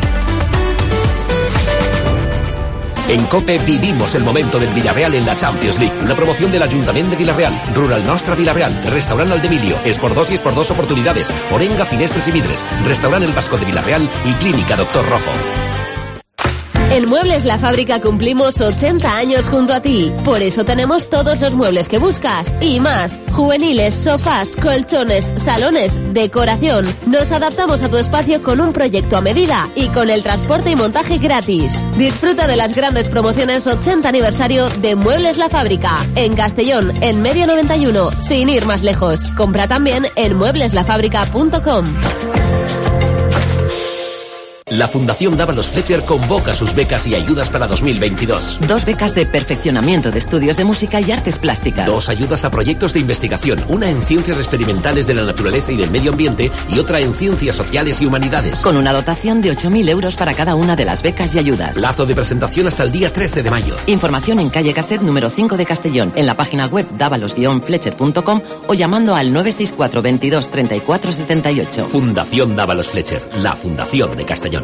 En COPE vivimos el momento del Villarreal en la Champions League. Una promoción del Ayuntamiento de Villarreal, Rural Nostra Villarreal, Restaurant Aldemilio, es por dos y es por dos oportunidades, Orenga, Finestres y Vidres, Restaurant El Vasco de Villarreal y Clínica Doctor Rojo. En Muebles La Fábrica cumplimos ochenta años junto a ti. Por eso tenemos todos los muebles que buscas y más. Juveniles, sofás, colchones, salones, decoración. Nos adaptamos a tu espacio con un proyecto a medida y con el transporte y montaje gratis. Disfruta de las grandes promociones ochenta aniversario de Muebles La Fábrica. En Castellón, en Medio noventa y uno, sin ir más lejos. Compra también en muebles la fábrica punto com. La Fundación Dávalos Fletcher convoca sus becas y ayudas para dos mil veintidós. Dos becas de perfeccionamiento de estudios de música y artes plásticas. Dos ayudas a proyectos de investigación, una en ciencias experimentales de la naturaleza y del medio ambiente y otra en ciencias sociales y humanidades. Con una dotación de ocho mil euros para cada una de las becas y ayudas. Plazo de presentación hasta el día trece de mayo. Información en calle Caset número cinco de Castellón, en la página web dávalos fletcher punto com o llamando al nueve seis cuatro veintidós treinta y cuatro setenta y ocho. Fundación Dávalos Fletcher, la fundación de Castellón.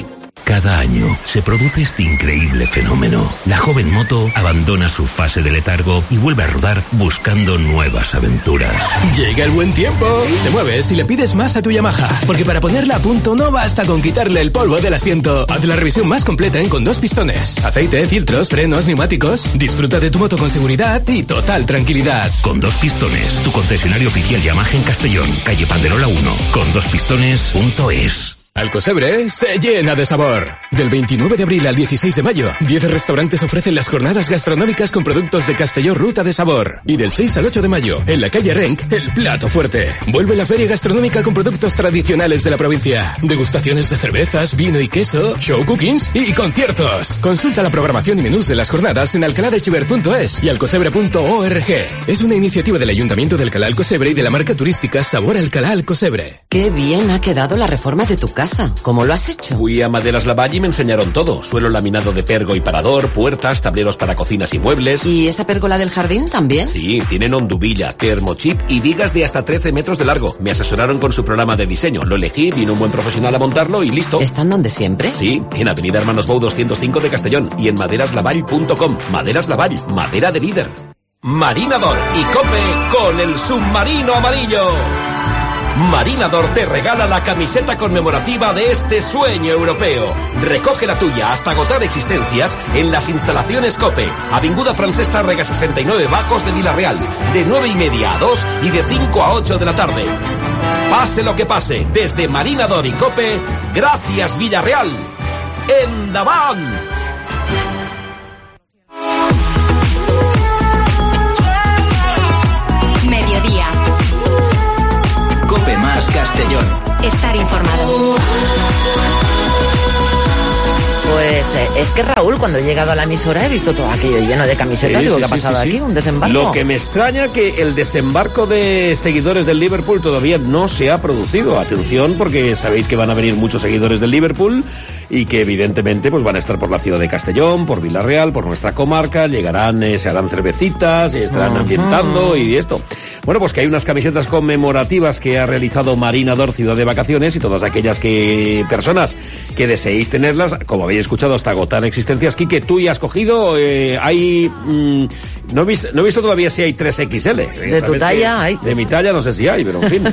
Cada año se produce este increíble fenómeno. La joven moto abandona su fase de letargo y vuelve a rodar buscando nuevas aventuras. Llega el buen tiempo. Te mueves y le pides más a tu Yamaha, porque para ponerla a punto no basta con quitarle el polvo del asiento. Haz la revisión más completa en Con Dos Pistones. Aceite, filtros, frenos, neumáticos. Disfruta de tu moto con seguridad y total tranquilidad. Con Dos Pistones, tu concesionario oficial Yamaha en Castellón, calle Panderola uno, con dos pistones punto es. Alcosebre se llena de sabor. Del veintinueve de abril al dieciséis de mayo, diez restaurantes ofrecen las jornadas gastronómicas con productos de Castelló Ruta de Sabor. Y del seis al ocho de mayo, en la calle Renc, el plato fuerte. Vuelve la feria gastronómica con productos tradicionales de la provincia. Degustaciones de cervezas, vino y queso, show cookings y conciertos. Consulta la programación y menús de las jornadas en alcaladechiver punto es y alcosebre punto org. Es una iniciativa del Ayuntamiento de Alcalá Alcosebre y de la marca turística Sabor Alcalá Alcosebre. Qué bien ha quedado la reforma de tu casa. ¿Cómo lo has hecho? Fui a Maderas Lavalle y me enseñaron todo. Suelo laminado de pergo y parador, puertas, tableros para cocinas y muebles. ¿Y esa pérgola del jardín también? Sí, tienen onduvilla, termochip y vigas de hasta trece metros de largo. Me asesoraron con su programa de diseño. Lo elegí, vino un buen profesional a montarlo y listo. ¿Están donde siempre? Sí, en Avenida Hermanos Bou doscientos cinco de Castellón y en maderaslavall punto com. Maderas Lavall, madera de líder. Marinador y Cope con el submarino amarillo. Marinador te regala la camiseta conmemorativa de este sueño europeo. Recoge la tuya hasta agotar existencias en las instalaciones COPE, Avinguda Francesc Tàrrega sesenta y nueve Bajos de Vila-real, de nueve y media a dos y de cinco a ocho de la tarde. Pase lo que pase, desde Marinador y COPE, gracias Villarreal. ¡Endavant! Mediodía. Cope más Castellón. Estar informado. Pues eh, es que Raúl, cuando he llegado a la emisora he visto todo aquello lleno de camisetas. Sí, Digo, sí, ¿qué ha sí, pasado sí, aquí? sí. ¿Un desembarco? Lo que me extraña que el desembarco de seguidores del Liverpool todavía no se ha producido. Atención, porque sabéis que van a venir muchos seguidores del Liverpool y que evidentemente pues van a estar por la ciudad de Castellón, por Vila-real, por nuestra comarca, llegarán, eh, se harán cervecitas, y estarán Ajá. ambientando y esto. Bueno, pues que hay unas camisetas conmemorativas que ha realizado Marinador Ciudad de Vacaciones y todas aquellas que personas que deseéis tenerlas, como habéis escuchado hasta agotar existencias. Quique, tú ya has cogido, eh, hay... Mmm, no, he visto, no he visto todavía si hay tres equis ele. ¿De tu talla? Hay. De mi talla no sé si hay, pero en fin.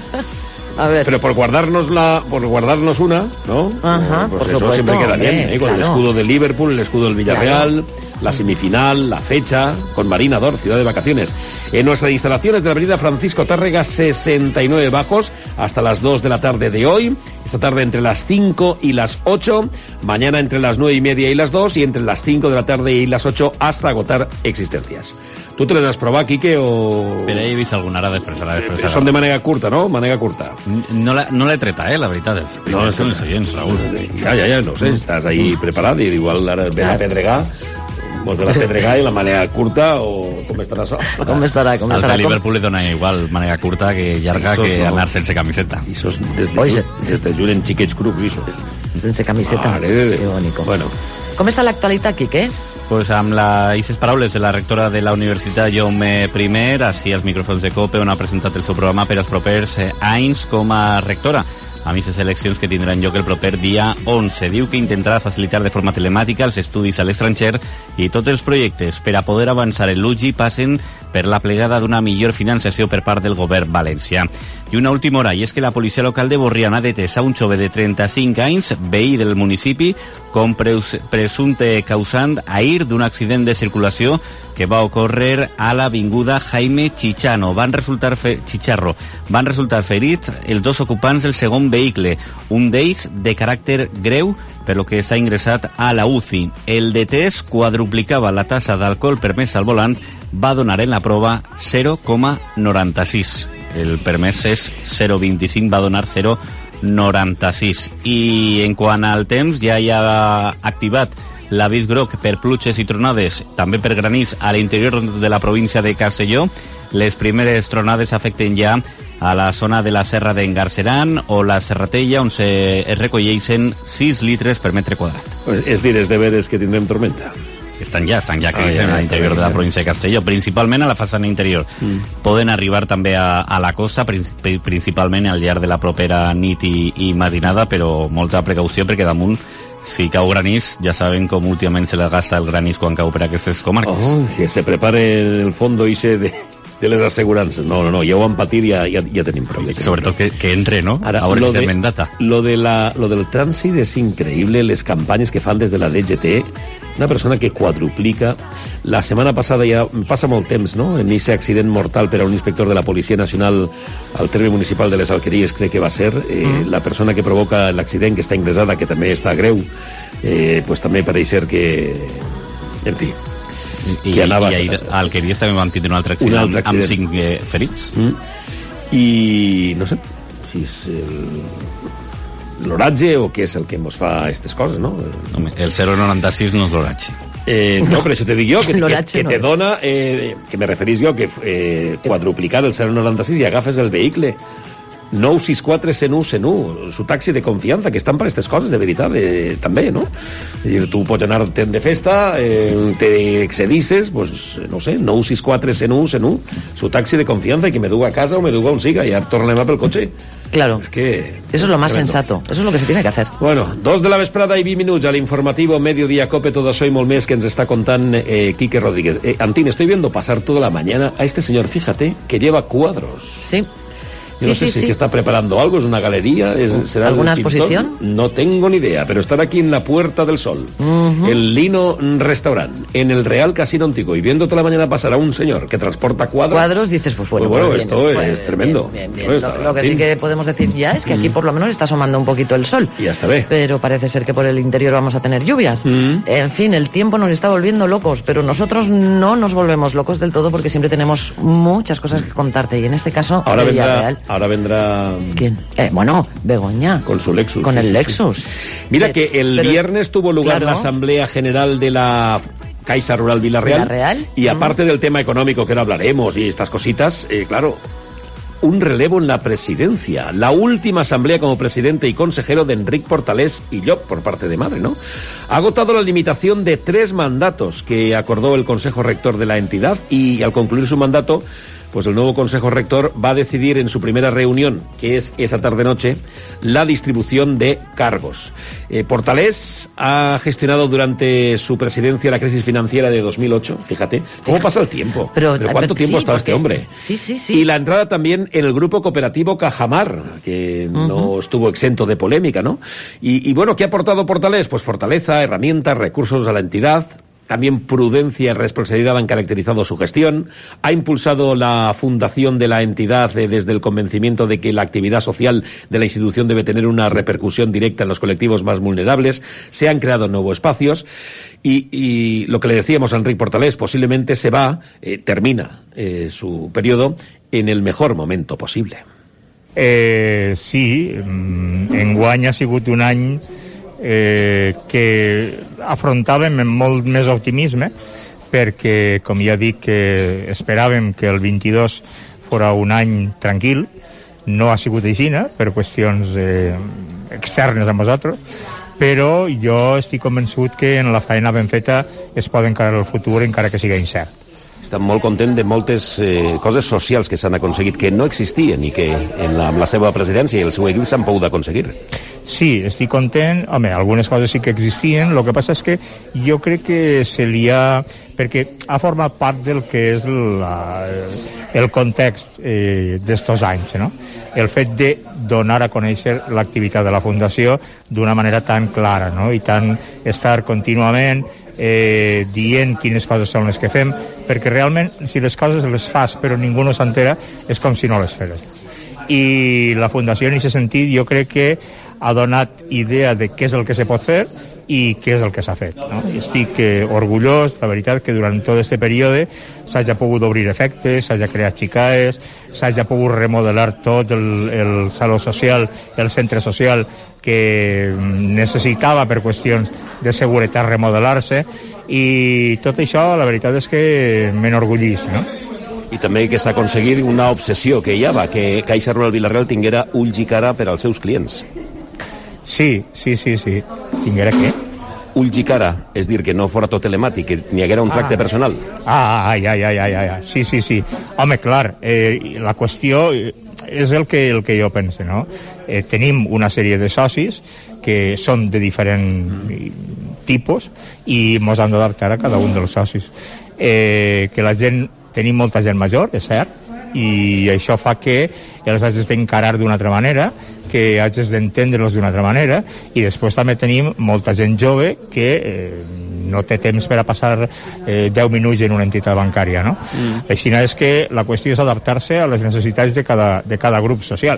A ver. Pero por guardarnos la, por guardarnos una, ¿no? Ajá, pues por eso supuesto, siempre queda bien, hombre, ¿eh? Con claro. el escudo del Liverpool, el escudo del Villarreal, la semifinal, la fecha, con Marinador, Ciudad de Vacaciones. En nuestras instalaciones de la avenida Francisco Tàrrega sesenta y nueve Bajos, hasta las dos de la tarde de hoy. Esta tarde entre las cinco y las ocho. Mañana entre las nueve y media y las dos. Y entre las cinco de la tarde y las ocho hasta agotar existencias. ¿Tú te les has probado, Quique, o...? Però he vist alguna ara després, ara després. Eh, Són de manera curta, no? Manera curta. No l'he no treta, eh, la veritat. No, és que els oients, Raül. Ja, ja, ja, no sé, estàs ahí preparat i igual ara ve a pedregar, vols ve a pedregar i la manera curta o com estarà això? Com estarà, com Als estarà? de Liverpool li dona igual manera curta que llarga Isos que no. anar sense camiseta. Isos des de, Oye, des de junt en xiquets grups, isos. Sense camiseta. Mare de Déu. Que bonico. Bueno. Com està l'actualitat, Quique? Pues amb la, aquestes paraules de la rectora de la Universitat Jaume I, així als micròfons de COPE, on ha presentat el seu programa per als propers eh, anys com a rectora. A aquestes eleccions que tindran lloc el proper dia onze. Diu que intentarà facilitar de forma telemàtica els estudis a l'estranger i tots els projectes per a poder avançar en l'U G I passen per la plegada d'una millor financiació per part del govern valencià. I una última hora, i és que la policia local de Borriana ha detès a un jove de trenta-cinc anys, veí del municipi, com preus, presumpte causant ahir d'un accident de circulació que va ocórrer a l'avinguda Jaime Chichano. Van resultar fe... Chicharro. Van resultar ferits els dos ocupants del segon vehicle, un d'ells de caràcter greu, per lo que està ingressat a la U C I. El detès quadruplicava la tassa d'alcohol permès al volant, va donar en la prova zero coma noranta-sis. El permès és zero coma vint-i-cinc, va donar zero coma noranta-sis. I en quant al temps, ja hi ha activat l'avís groc per pluges i tronades, també per granís a l'interior de la província de Castelló. Les primeres tronades afecten ja a la zona de la Serra d'Engarceran o la Serratella, on se recolleixen sis litres per metre quadrat. Pues és dir, és de veres que tindrem tormenta. Estan ja, estan ja Ah, creixent ja, a l'interior estan de la creixent. província de Castelló, principalment a la façana interior. Mm. Poden arribar també a, a la costa, princip- principalment al llarg de la propera nit i, i matinada, però molta precaució perquè damunt si cau granís, ja saben com últimament se les gasta el granís quan cau per aquestes comarques. Oh, que se prepare el fondo ise de, de les assegurances. No, no, no, ja ho van patir, ja, ja, ja tenim prou. Ja tenim Sobretot que, que entre, ¿no? Ara, Ahora lo, que de, tenim data. lo, de la, lo del trànsit és increïble, les campanyes que fan des de la D G T, una persona que quadruplica. La setmana passada ja passa molt temps, no?, en aquest accident mortal per a un inspector de la Policia Nacional al terme municipal de les Alqueries, crec que va ser, eh, mm. la persona que provoca l'accident, que està ingressada, que també està greu, eh, pues també pareix ser que, en fi, I, que anava... I ahir a Alqueries també van tindre un altre accident, un altre accident. amb cinc eh, ferits. Mm. I no sé si és el... l'oratge o què és el que ens fa aquestes coses, no? Home, el zero coma noranta-sis no és l'oratge. Eh, no, però això te dic jo, que, que, que te dona, eh, que me referís jo, que eh, quadruplicar el zero coma noranta-sis i agafes el vehicle nou sis quatre cent u cent u, su taxi de confiança, que estan per aquestes coses, de veritat, eh, també, no? És dir, tu pots anar tent de festa, eh, te excedisses, pues, no sé, nou sis quatre cent u cent u, su taxi de confiança, i que me duga a casa o me duga on siga, i ara tornem a pel cotxe. Claro, es que eso es lo más tremendo. Sensato, eso es lo que se tiene que hacer. Bueno, dos de la vesprada i vint minuts al informativo Mediodía Cope, todo això i molt més que ens està contant eh, Quique Rodríguez. Eh, Antín, estoy viendo pasar toda la mañana a este señor, fíjate, que lleva cuadros. Sí. Yo sí, no sé sí, si sí. es que está preparando algo, es una galería, es, será ¿alguna el pintor? exposición? No tengo ni idea, pero estar aquí en la Puerta del Sol, uh-huh. el Lino Restaurant, en el Real Casino Antiguo, y viendo toda la mañana pasar a un señor que transporta cuadros. Cuadros, dices, pues bueno, pues bueno, bien, esto bien, es tremendo. Bien, bien, bien. Lo, lo que sí que podemos decir ya es que aquí por lo menos está asomando un poquito el sol. Y hasta ve. Pero parece ser que por el interior vamos a tener lluvias. Uh-huh. En fin, el tiempo nos está volviendo locos, pero nosotros no nos volvemos locos del todo porque siempre tenemos muchas cosas que contarte, y en este caso, ahora de vendrá, Villarreal. ahora vendrá ¿Quién? Eh, bueno, Begoña. Con su Lexus. Con sí, el sí, Lexus. Sí. Mira eh, que el pero, viernes tuvo lugar claro. la Asamblea General de la Caixa Rural Villarreal. Villarreal. Y aparte mm. del tema económico que ahora hablaremos y estas cositas, eh, claro, un relevo en la presidencia. La última asamblea como presidente y consejero de Enric Portalés y Llop, por parte de madre, ¿no? Ha agotado la limitación de tres mandatos que acordó el Consejo Rector de la entidad, y al concluir su mandato, pues el nuevo Consejo Rector va a decidir en su primera reunión, que es esta tarde-noche, la distribución de cargos. Eh, Portalés ha gestionado durante su presidencia la crisis financiera de dos mil ocho, fíjate, cómo pasa el tiempo. Pero, pero ¿cuánto pero, tiempo sí, ha estado porque... este hombre? Sí, sí, sí. Y la entrada también en el grupo cooperativo Cajamar, que uh-huh. no estuvo exento de polémica, ¿no? Y, y bueno, ¿qué ha aportado Portalés? Pues fortaleza, herramientas, recursos a la entidad. También prudencia y responsabilidad han caracterizado su gestión. Ha impulsado la fundación de la entidad eh, desde el convencimiento de que la actividad social de la institución debe tener una repercusión directa en los colectivos más vulnerables. Se han creado nuevos espacios y, y lo que le decíamos a Enric Portalés, posiblemente se va, eh, termina eh, su periodo en el mejor momento posible. Eh, sí, enguany ha sigut un any eh, que afrontàvem amb molt més optimisme, perquè, com ja dic, que esperàvem que el vint-i-dos fora un any tranquil. No ha sigut així, eh, per qüestions eh, externes a nosaltres, però jo estic convençut que en la feina ben feta es pot encarar el futur, encara que sigui incert. Estan molt content de moltes eh, coses socials que s'han aconseguit, que no existien i que en la, amb la seva presidència i el seu equip s'han pogut aconseguir. Sí, estic content. Home, algunes coses sí que existien. El que passa és que jo crec que se li ha... perquè ha format part del que és la, el context eh, d'estos anys, no? El fet de donar a conèixer l'activitat de la Fundació d'una manera tan clara, no? I tant estar contínuament Eh, dient quines coses són les que fem, perquè realment si les coses les fas però ningú no s'entera és com si no les fes. I la Fundació en aquest sentit jo crec que ha donat idea de què és el que se pot fer i què és el que s'ha fet, no? Estic eh, orgullós, la veritat, que durant tot aquest període s'hagi pogut obrir efectes, s'hagi creat xicaes, s'hagi pogut remodelar tot el, el saló social, el centre social que necessitava per qüestions de seguretat remodelar-se, i tot això la veritat és que m'enorgullís, no? I també que s'ha aconseguit una obsessió que hi havia, que Caixa Rural Villarreal tinguera ulls i cara per als seus clients. Sí, sí, sí, sí. Tinguera què? Ulls i cara, és dir, que no fora tot telemàtic, que n'hi haguera un tracte ah. personal. Ah, ai, ai, ai, ai, ai, sí, sí, sí. Home, clar, eh, la qüestió és el que, el que jo penso, no? eh, tenim una sèrie de socis que són de diferent tipus i ens han d'adaptar a cada un dels socis. Eh, que la gent, tenim molta gent major, és cert, i això fa que els hagis d'encarar d'una altra manera, que hagis d'entendre-los d'una altra manera, i després també tenim molta gent jove que eh, no té temps per a passar eh, deu minuts en una entitat bancària, no? Mm. Així és que la qüestió és adaptar-se a les necessitats de cada, de cada grup social.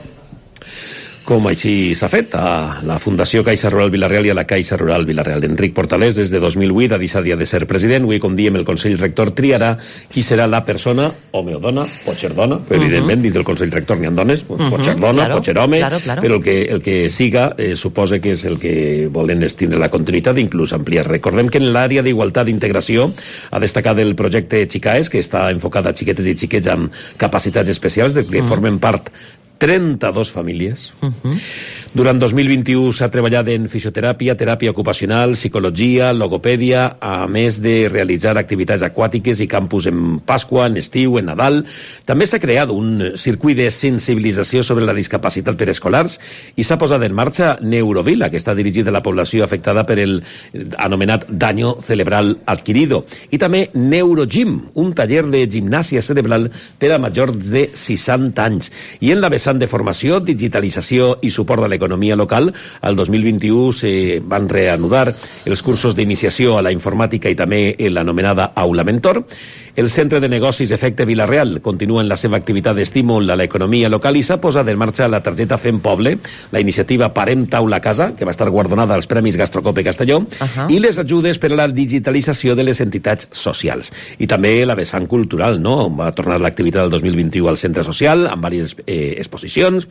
Com així s'ha fet a la Fundació Caixa Rural Vila-real i a la Caixa Rural Vila-real. Enric Portalés, des de dos mil vuit, ha deixat ja de ser president. Avui, com diem, el Consell Rector triarà qui serà la persona, home o dona, pot ser dona, però uh -huh. evidentment dins del Consell Rector n'hi ha dones, uh -huh. pot ser dona, claro, pot ser home, claro, claro. però el que, el que siga eh, suposa que és el que volen és tindre la continuïtat, inclús ampliar. Recordem que en l'àrea d'igualtat i integració ha destacat el projecte Xicaes, que està enfocat a xiquetes i xiquets amb capacitats especials, de que uh -huh. formen part trenta-dos famílies. Uh-huh. Durant dos mil vint-i-u s'ha treballat en fisioteràpia, teràpia ocupacional, psicologia, logopèdia, a més de realitzar activitats aquàtiques i campus en Pasqua, en estiu, en Nadal. També s'ha creat un circuit de sensibilització sobre la discapacitat per escolars i s'ha posat en marxa Neurovila, que està dirigida a la població afectada per el anomenat daño cerebral adquirido. I també Neurogym, un taller de gimnàsia cerebral per a majors de seixanta anys. I en la vessant de formació, digitalització i suport a l'economia local, el dos mil vint-i-u se van reanudar els cursos d'iniciació a la informàtica i també l'anomenada Aula Mentor. El Centre de Negocis Efecte Vila-real continua en la seva activitat d'estímul a l'economia local i s'ha posat en marxa la targeta Fem Poble, la iniciativa Parem Taula a Casa, que va estar guardonada als Premis Gastrocope Castelló, uh-huh. i les ajudes per a la digitalització de les entitats socials. I també la vessant cultural, no? Va tornar l'activitat del dos mil vint-i-u al Centre Social, amb diverses eh, exposicions,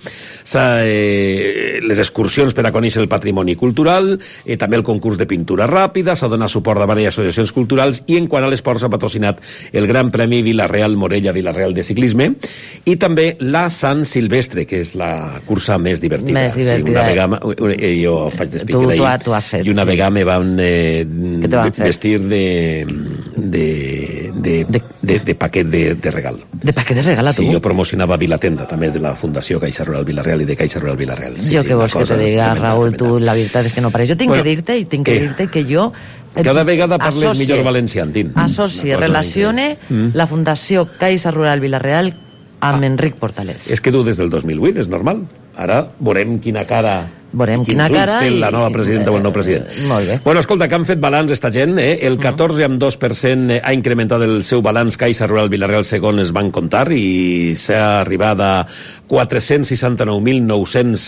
eh, les excursions per a conèixer el patrimoni cultural, eh, també el concurs de pintura ràpida, s'ha donat suport a diverses associacions culturals i en quant a l'esport s'ha patrocinat el Gran Premi Vila-real-Morella-Vila-real de ciclisme i també la Sant Silvestre, que és la cursa més divertida. Més divertida. Sí, una vegada, jo faig d'espic tu, d'ahir, tu has fet, i una sí. vegada me van eh, vestir de, de, de, de, de, de paquet de, de regal. De paquet de regal a tu? Sí, jo promocionava Vilatenda, també de la Fundació Caixa Rural Vila-real i de Caixa Rural Vila-real. Sí, jo sí, què vols que te diga, tremenda, Raül, tremenda. tu la veritat és que no pareix. Jo tinc bueno, que dir-te i tinc que què? dir-te que jo cada vegada parles associe, millor valencià, Antín. Associe, relacione mm. la Fundació Caixa Rural Vila-real amb ah. Enric Portalés. És que tu des del dos mil vuit, és normal. Ara veurem quina cara... Veurem quina cara té i... la nova presidenta o el nou president. Molt bé. Bueno, escolta, que han fet balanç esta gent, eh? El catorze coma dos per cent ha incrementat el seu balanç Caixa Rural Vila-real segons es van comptar i s'ha arribat a quatre-cents seixanta-nou mil nou-cents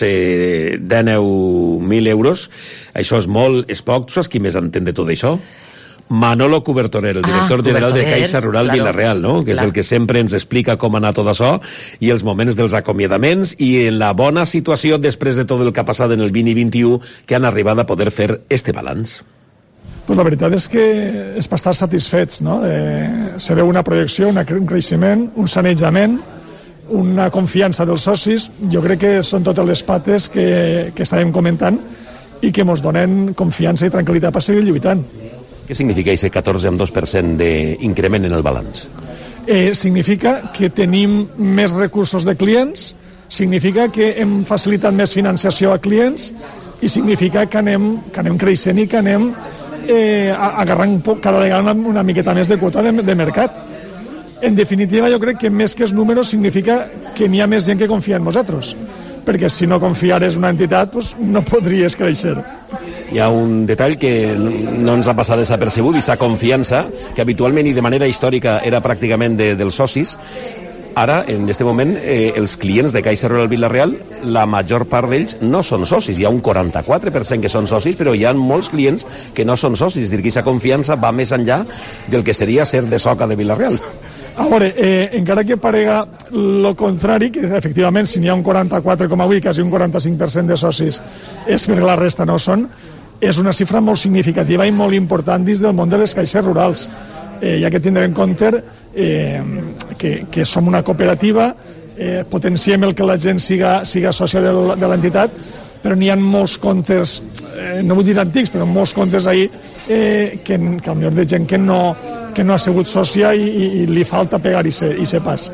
dinou mil euros. Això és molt, és poc. Tu saps qui més entén de tot això? Manolo Cubertorer, el director ah, general de Caixa Rural claro, Vila-real, no? que clar. és el que sempre ens explica com ha anat tot això i els moments dels acomiadaments i en la bona situació després de tot el que ha passat en el vint i vint-i-u que han arribat a poder fer este balanç. Pues la veritat és que és per estar satisfets, no? Eh, se veu una projecció, una, un creixement, un sanejament, una confiança dels socis. Jo crec que són totes les pates que, que estàvem comentant i que ens donen confiança i tranquil·litat per seguir lluitant. Què significa aquest catorze coma dos per cent d'increment en el balanç? Eh, significa que tenim més recursos de clients, significa que hem facilitat més financiació a clients i significa que anem, que anem creixent i que anem eh, agarrant cada vegada una, una miqueta més de quota de, de mercat. En definitiva, jo crec que més que els números significa que n'hi ha més gent que confia en nosaltres, perquè si no confiares en una entitat pues, no podries créixer. Hi ha un detall que no ens ha passat desapercebut, i sa confiança, que habitualment i de manera històrica era pràcticament de, dels socis. Ara, en aquest moment, eh, els clients de Caixa Rural Vila-real, la major part d'ells no són socis. Hi ha un quaranta-quatre per cent que són socis, però hi ha molts clients que no són socis. És a dir, que aquesta confiança va més enllà del que seria ser de soca de Vila-real. A veure, eh, encara que parega lo contrari, que efectivament si n'hi ha un quaranta-quatre coma vuit, quasi un quaranta-cinc per cent de socis, és perquè la resta no són, és una xifra molt significativa i molt important dins del món de les caixes rurals. Eh, ja que tindrem en compte eh, que, que som una cooperativa, eh, potenciem el que la gent siga, siga sòcia de, de l'entitat, però n'hi ha molts comptes, eh, no vull dir antics, però molts comptes ahir eh, que, que potser de gent que no, que no ha sigut sòcia i, i, i li falta pegar i ser pas.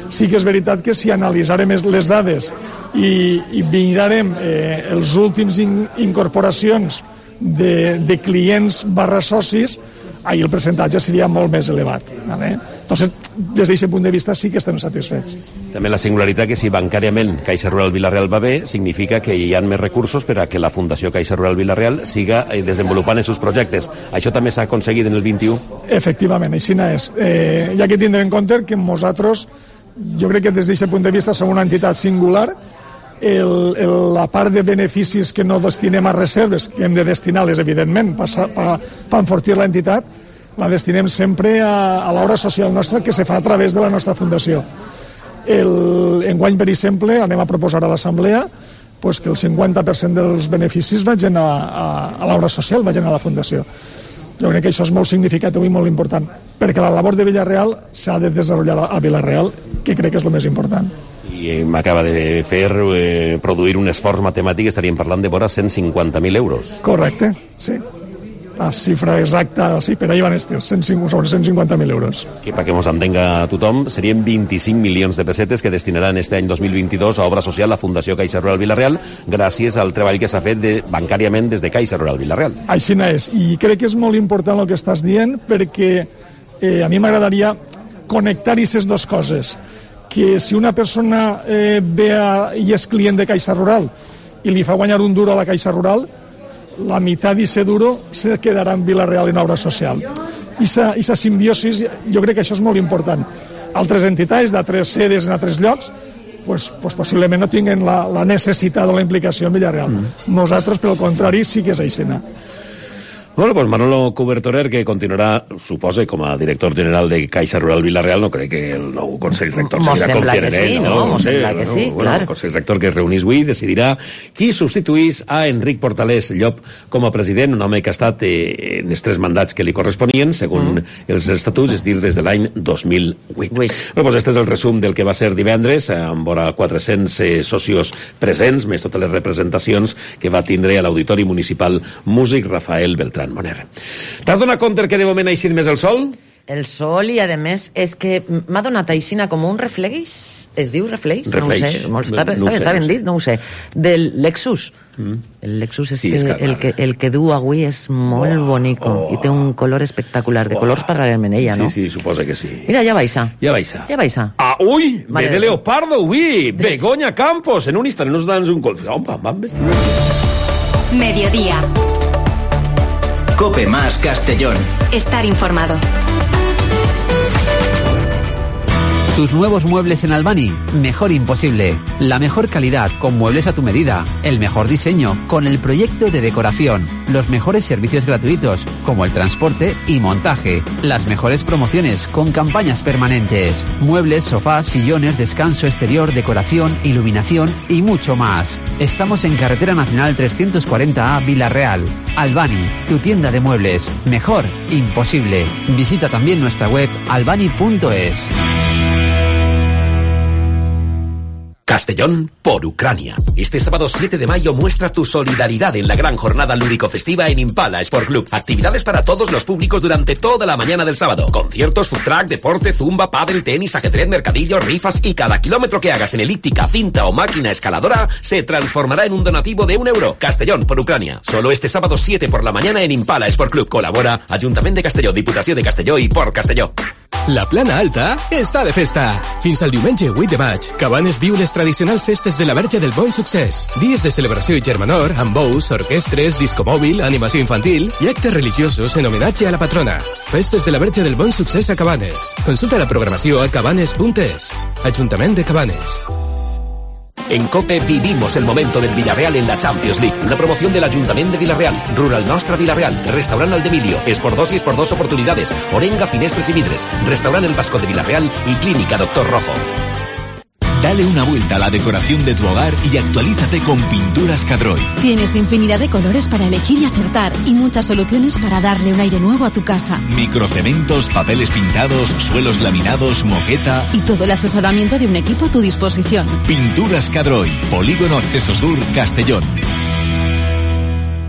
Sí que és veritat que si analitzarem les dades i, i mirarem eh, els últims in, incorporacions de, de clients barra socis, ahí el percentatge seria molt més elevat. ¿Vale? Entonces, des d'aquest punt de vista sí que estem satisfets. També la singularitat que si bancàriament Caixa Rural Vila-real va bé, significa que hi ha més recursos per a que la Fundació Caixa Rural Vila-real siga desenvolupant els seus projectes. Això també s'ha aconseguit en el vint-i-u? Efectivament, així és. Eh, ja que tindrem en compte que nosaltres, jo crec que des d'aquest punt de vista som una entitat singular. El, el, la part de beneficis que no destinem a reserves, que hem de destinar-les, evidentment, per enfortir l'entitat, la destinem sempre a, a l'obra social nostra que se fa a través de la nostra fundació. El, enguany, per exemple, anem a proposar a l'Assemblea pues, que el cinquanta per cent dels beneficis vagin a, a, a l'obra social, vagin a la fundació. Jo crec que això és molt significatiu i molt important, perquè la labor de Vila-real s'ha de desenvolupar a Vila-real, que crec que és el més important. I m'acaba de fer eh, produir un esforç matemàtic, estaríem parlant de vora cent cinquanta mil euros. Correcte, sí. La xifra exacta, sí, per ahí van estar, sobre cent cinquanta mil euros. Que perquè ens entenga tothom, serien vint-i-cinc milions de pessetes que destinaran este any dos mil vint-i-dos a obra social la Fundació Caixa Rural Vila-real, gràcies al treball que s'ha fet de, bancàriament des de Caixa Rural Vila-real. Així és, i crec que és molt important el que estàs dient, perquè eh, a mi m'agradaria connectar aquestes dues coses. Que si una persona eh, ve a, i és client de Caixa Rural i li fa guanyar un duro a la Caixa Rural, la meitat d'aquest duro se quedarà en Vila-real en obra social. I aquesta simbiosi, jo crec que això és molt important. Altres entitats d'altres sedes en altres llocs pues, pues possiblement no tinguen la, la necessitat o la implicació en Vila-real. Mm. Nosaltres, per al contrari, sí que és aixina. Bueno, pues Manolo Cobertorer, que continuarà, suposa, com a director general de Caixa Rural Vila-real, no crec que el nou Consell Rector Mos seguirà com sembla que tienen sí, ell, no? Mos sé, sembla que sí, bueno, clar. El Consell Rector que es reunís avui decidirà qui substituís a Enric Portalés Llop com a president, un home que ha estat eh, en els tres mandats que li corresponien, segons mm. els estatuts, és dir, des de l'any dos mil vuit. Bueno, pues este és el resum del que va ser divendres, amb vora quatre-cents eh, socios presents, més totes les representacions que va tindre a l'Auditori Municipal Músic Rafael Beltrán Moner. T'has donat compte que de moment ha eixit més el sol? El sol, i a més és que m'ha donat aixina com un reflex, es diu reflex? Reflex. No ho sé, molt, està, no està, sé, està ben no sé. dit, no ho sé. Del Lexus. Mm. El Lexus és, sí, és que, el, que, el que du avui és molt oh, bonico oh. i té un color espectacular, de oh. colors parlarem en ella, no? Sí, sí, suposa que sí. Mira, ja baixa. Ja baixa. Ja baixa. Ah, ui, ve de Déu. leopardo, ui, de... Begoña Campos, en un instant nos dan un col. Home, van vestir. Mediodía. Cope más Castellón. Estar informado. Tus nuevos muebles en Albani, mejor imposible. La mejor calidad, con muebles a tu medida. El mejor diseño, con el proyecto de decoración. Los mejores servicios gratuitos, como el transporte y montaje. Las mejores promociones, con campañas permanentes. Muebles, sofás, sillones, descanso exterior, decoración, iluminación y mucho más. Estamos en Carretera Nacional trescientos cuarenta A, Vila-real. Albani, tu tienda de muebles. Mejor imposible. Visita también nuestra web albani punto es. Castellón por Ucrania. Este sábado siete de mayo muestra tu solidaridad en la gran jornada lúdico-festiva en Impala Sport Club. Actividades para todos los públicos durante toda la mañana del sábado. Conciertos, food truck, deporte, zumba, pádel, tenis, ajedrez, mercadillo, rifas, y cada kilómetro que hagas en elíptica, cinta o máquina escaladora se transformará en un donativo de un euro. Castellón por Ucrania. Solo este sábado siete por la mañana en Impala Sport Club. Colabora Ayuntamiento de Castelló, Diputació de Castelló i Port Castelló. La Plana Alta està de festa. Fins al diumenge vuit de maig, Cabanes viu les tradicionals festes de la Verge del Bon Succés. Dies de celebració i germanor, amb bous, orquestres, disco mòbil, animació infantil i actes religiosos en homenatge a la patrona. Festes de la Verge del Bon Succés a Cabanes. Consulta la programació a cabanes punt es. Ajuntament de Cabanes. En COPE vivimos el momento del Villarreal en la Champions League. Una promoción del Ayuntamiento de Villarreal, Rural Nostra Villarreal, Restaurant Aldemilio, es por dos y es por dos oportunidades, Orenga, Finestres y Vidres, Restaurant El Vasco de Villarreal y Clínica Doctor Rojo. Dale una vuelta a la decoración de tu hogar y actualízate con Pinturas Cadroy. Tienes infinidad de colores para elegir y acertar y muchas soluciones para darle un aire nuevo a tu casa. Microcementos, papeles pintados, suelos laminados, moqueta y todo el asesoramiento de un equipo a tu disposición. Pinturas Cadroy, Polígono Acceso Sur, Castellón.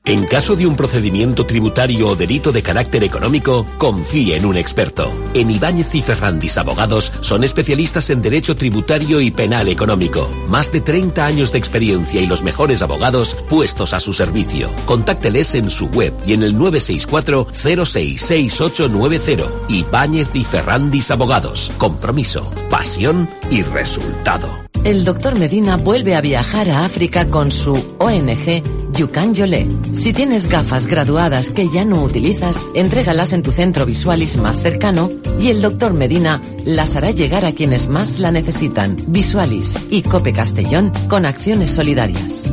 En caso de un procedimiento tributario o delito de carácter económico, confíe en un experto. En Ibáñez y Ferrandis Abogados son especialistas en derecho tributario y penal económico. Más de treinta años de experiencia y los mejores abogados puestos a su servicio. Contácteles en su web y en el nueve seis cuatro cero seis seis ocho nueve cero. Ibáñez y Ferrandis Abogados. Compromiso, pasión y resultado. El doctor Medina vuelve a viajar a África con su O N G Yukan Yolé. Si tienes gafas graduadas que ya no utilizas, entrégalas en tu centro Visualis más cercano y el doctor Medina las hará llegar a quienes más la necesitan. Visualis y Cope Castellón con acciones solidarias.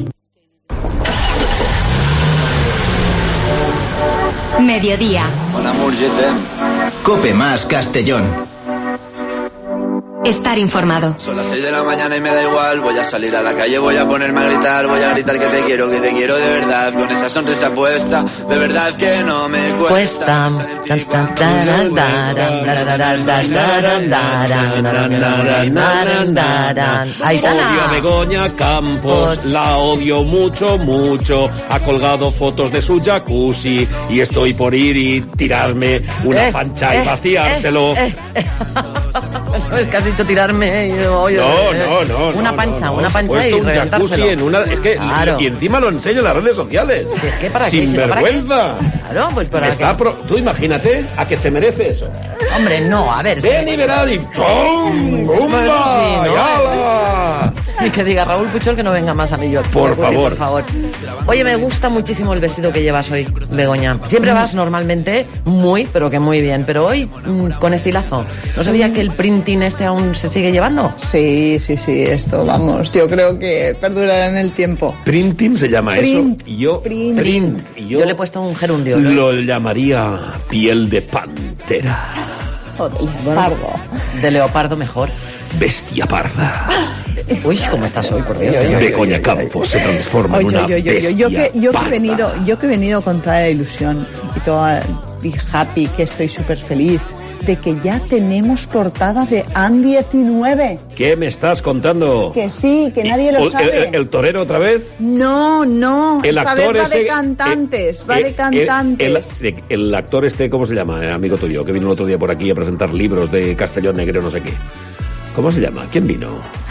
Mediodía. Hola, Cope más Castellón. Estar informado. Son las seis de la mañana y me da igual. Voy a salir a la calle, voy a ponerme a gritar. Voy a gritar que te quiero, que te quiero de verdad. Con esa sonrisa puesta, de verdad que no me cuesta. Odio a Begoña Campos, la odio mucho, mucho. Ha colgado fotos de su jacuzzi y estoy por ir y tirarme una eh, pancha eh, y vaciárselo. Eh, eh, eh. No, es que has dicho tirarme. Y, oye, no, no, no. Una no, pancha, no, no. una pancha y un reventárselo. jacuzzi en una. Es que claro. Y encima lo enseño en las redes sociales. Si es que para Sin qué, vergüenza. Claro, pues para Está qué. pro... Tú imagínate a que se merece eso. Hombre, no, a ver. Ven y verás y ¡pum! ¡Bumba! Sí, ¿no? ¡Y ala! Y que diga Raúl Puchol que no venga más a mí yo. Por Pues sí, favor. por favor. Oye, me gusta muchísimo el vestido que llevas hoy, Begoña. Siempre vas normalmente muy, pero que muy bien. Pero hoy, mmm, con estilazo. ¿No sabía que el printing este aún se sigue llevando? Sí, sí, sí. Esto, vamos, yo creo que perdurará en el tiempo. Printing se llama Print, eso. Y yo, print. print. Y yo, Yo le he puesto un gerundio. ¿no? lo llamaría piel de pantera. O de leopardo. De leopardo mejor. Bestia parda. Uy, ¿cómo estás hoy, por Dios? Begoña Campos se transforma en Oye, una oye, oye, bestia yo que yo que he parda. venido, yo que he venido con toda la ilusión y toda y happy, que estoy súper feliz de que ya tenemos portada de A N diecinueve. ¿Qué me estás contando? Que sí, que nadie lo ¿El, sabe. el, el torero otra vez? No, no. El esta actor vez va ese, de cantantes, eh, va eh, de cantantes. El, el, el actor este, ¿cómo se llama, eh, amigo tuyo? Que vino el otro día por aquí a presentar libros de Castellón Negro, no sé qué. ¿Cómo se llama? ¿Quién vino?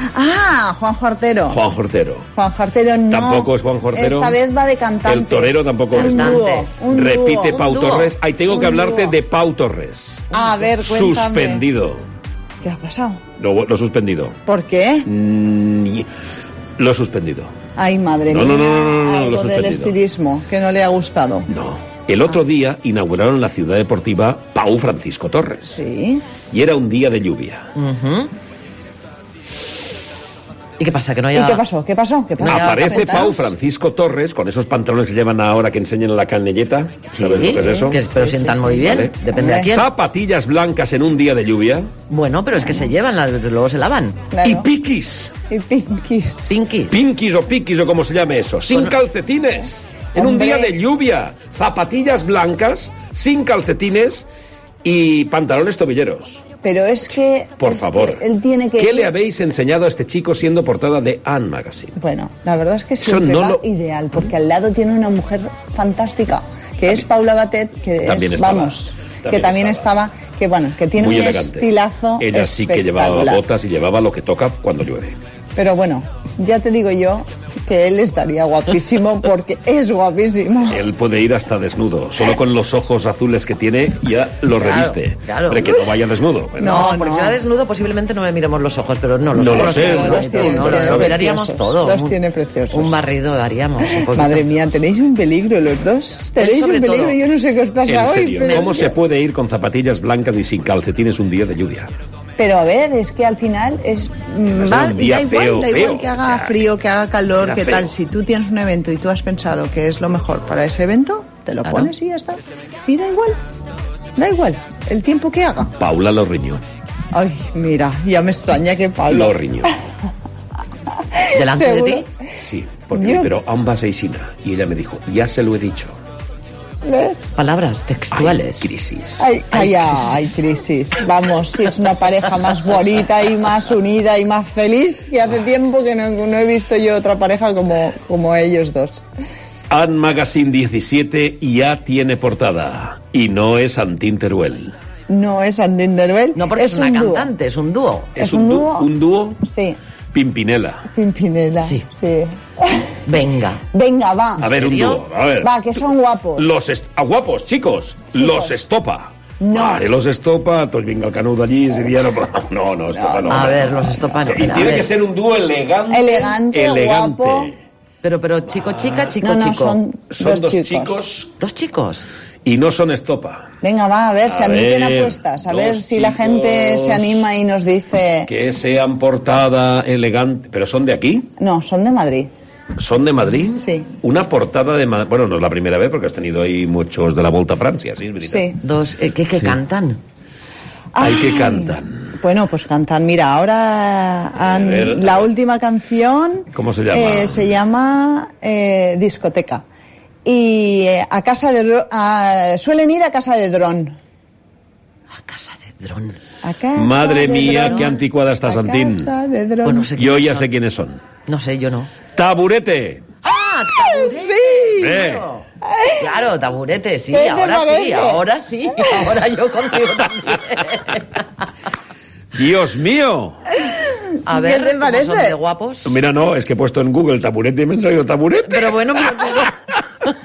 Ah, Juan Hortero. Juan Hortero. Juan Hortero no. Tampoco es Juan Hortero. Esta vez va de cantantes. El torero tampoco es. Un dúo, un Repite dúo, Pau un dúo, Torres. Ahí tengo un que hablarte dúo. de Pau Torres. A ver, cuéntame. Suspendido. ¿Qué ha pasado? Lo, lo suspendido. ¿Por qué? Mm, lo he suspendido. Ay, madre No, mía. no, no, no, no, no, algo lo he del suspendido. estilismo que no le ha gustado. No. El otro día inauguraron la ciudad deportiva Pau Francisco Torres. Sí. Y era un día de lluvia. Uh-huh. ¿Y qué pasa? Que no haya... ¿Y qué pasó? ¿Qué pasó? ¿Qué pasó? Aparece Cuéntanos. Pau Francisco Torres con esos pantalones que llevan ahora que enseñan a la canelleta. ¿Sabes Sí, lo que es eso? que es- pero sientan muy bien, Vale. depende a quién. Zapatillas blancas en un día de lluvia. Bueno, pero es que se llevan, las- luego se lavan. Claro. Y piquis. Y pinkies. Pinkies. Pinquis o piquis o como se llame eso. Sin Con- calcetines. En un Hombre. día de lluvia. Zapatillas blancas, sin calcetines y pantalones tobilleros. Pero es que... Por es favor. que él tiene que... ¿Qué ir- le habéis enseñado a este chico siendo portada de Anne Magazine? Bueno, la verdad es que Eso siempre no va lo- ideal, porque al lado tiene una mujer fantástica, que es Paula Batet, que También es, estaba. vamos, También que también estaba. que bueno, que tiene Muy un elegante. estilazo Ella sí que llevaba espectacular. botas y llevaba lo que toca cuando llueve. Pero bueno, ya te digo yo que él estaría guapísimo porque es guapísimo. Él puede ir hasta desnudo. Solo con los ojos azules que tiene ya lo Claro, reviste. claro. Hombre, que no vaya desnudo. Bueno, No, porque si era desnudo posiblemente no me miremos los ojos, pero no, los No ojos lo sé, tiene no, bonito, no, ¿no? no, Lo no, miraríamos preciosos, todo. los Un- tiene preciosos. Un barrido daríamos un poquito. Madre mía, tenéis un peligro los dos. Tenéis sobre un peligro, todo. yo no sé qué os pasa en hoy. serio, Pero, ¿cómo se puede ir con zapatillas blancas y sin calcetines un día de lluvia? pero a ver, es que al final es mm, Además, va- era un día da igual, feo, da igual feo, que haga o sea, frío, que haga calor, era que feo. tal. Si tú tienes un evento y tú has pensado que es lo mejor para ese evento, te lo Claro. pones y ya está. Y da igual, da igual, el tiempo que haga. Paula lo riñó. Ay, mira, ya me extraña que Pablo. Lo riñó. ¿Delante de ¿Seguro? ti? Sí, porque Yo- me pero aún vas Seisina. Y ella me dijo, ya se lo he dicho. ¿Ves? Palabras textuales. Hay crisis. Ay, Hay calla, crisis. hay crisis. Vamos, si es una pareja más bonita y más unida y más feliz, que hace tiempo que no, no he visto yo otra pareja como, como ellos dos. Ann Magazine diecisiete ya tiene portada. Y no es Antín Teruel. No es Antín Teruel. No, porque es, es una un cantante, es un dúo. ¿Es, ¿Es un, un dúo? ¿Un dúo? Sí. Pimpinela. Pimpinela. Sí. sí. Venga. Venga, va. A ver, un dúo. A ver. Va, que son guapos. Los est ah, guapos, chicos. chicos. Los Estopa. No. Vale, los Estopa, pues venga el canudo allí, sería... No, no, Estopa no. A no, ver, no. los Estopa no. Y tiene ver. que ser un dúo elegante. Elegante, elegante. guapo. Pero, pero chico, chica, chico, no, no, chico. Son, son dos, dos chicos. chicos. Dos chicos. Y no son Estopa. Venga, va, a ver, a se admiten ver, apuestas. A ver si la gente se anima y nos dice... Que sean portada elegante. ¿Pero son de aquí? No, son de Madrid. ¿Son de Madrid? Sí. Una portada de Madrid. Bueno, no es la primera vez porque has tenido ahí muchos de la Volta a Francia, ¿sí? ¿Es sí. Dos, eh, ¿qué, qué sí. cantan? Ay, ¿qué cantan? Bueno, pues cantan. Mira, ahora han, ver, la última canción... ¿Cómo se llama? Eh, se llama eh, Discoteca. Y eh, a casa de... A, suelen ir a casa de Dron. A casa de Dron. Madre mía, dron, qué anticuada está Santín. Bueno, no sé Yo ya son. sé quiénes son. No sé, yo no. Taburete. ¡Ah, Taburete! Sí. Eh. Claro, Taburete, sí, ahora sí, ahora sí, ahora yo contigo también. Dios mío. A ver, ¿qué te parece? ¿Son de guapos? Mira, no, es que he puesto en Google Taburete y me han salido Taburete. Pero bueno, pero...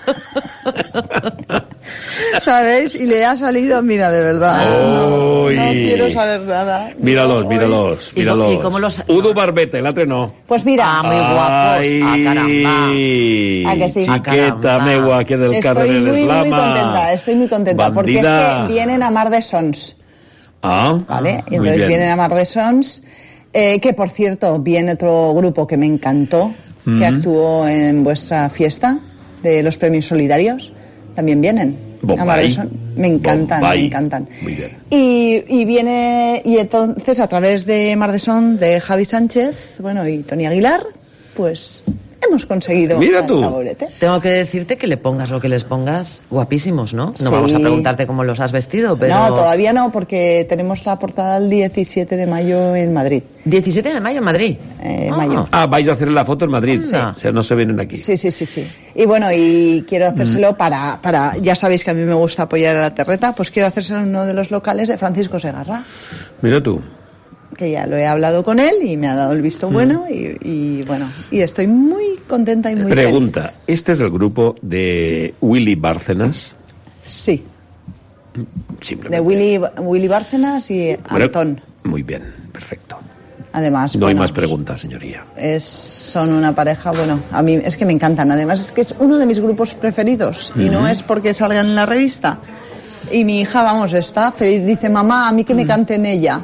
¿Sabéis? Y le ha salido, mira, de verdad. No, no quiero saber nada. Míralos, míralos, míralos. ¿Y cómo los...? Udo Barbeta, el otro no. Pues mira. Ah, muy guapos. Ay, ah, caramba. ¿A que sí? Chiqueta, meua, que del carrer Estoy muy, Eslama. muy contenta, estoy muy contenta. Bandida. Porque es que vienen a Mar de Sons. Ah, ¿vale? Y entonces vienen a Mar de Sons, eh, que por cierto, viene otro grupo que me encantó, mm-hmm. que actuó en vuestra fiesta de los premios solidarios, también vienen. Bombay. A Mar de Sons. Me encantan, Bombay. me encantan. Muy bien. Y, y viene, y entonces a través de Mar de Sons, de Javi Sánchez, bueno, y Tony Aguilar, pues... hemos conseguido Mira tú. Taburete. Tengo que decirte que le pongas lo que les pongas, guapísimos, ¿no? No sí. vamos a preguntarte cómo los has vestido, pero... No, todavía no, porque tenemos la portada el diecisiete de mayo en Madrid. ¿diecisiete de mayo en Madrid? Eh, ah. mayo. Ah, vais a hacer la foto en Madrid. Sí. O sea, no se vienen aquí. Sí, sí, sí, sí. Y bueno, y quiero hacérselo mm. para, para... Ya sabéis que a mí me gusta apoyar a la terreta, pues quiero hacérselo en uno de los locales de Francisco Segarra. Mira tú. Que ya lo he hablado con él y me ha dado el visto bueno mm. y, y bueno, y estoy muy contenta y muy Pregunta, feliz. ¿este es el grupo de Willy Bárcenas? Sí. Simplemente. De Willy, Willy Bárcenas y bueno, Antón. Muy bien, perfecto. Además, no bueno, hay más preguntas, señoría. Es, son una pareja, bueno, a mí es que me encantan. Además es que es uno de mis grupos preferidos mm-hmm. y no es porque salgan en la revista. Y mi hija, vamos, está feliz, dice, mamá, a mí que me canten ella.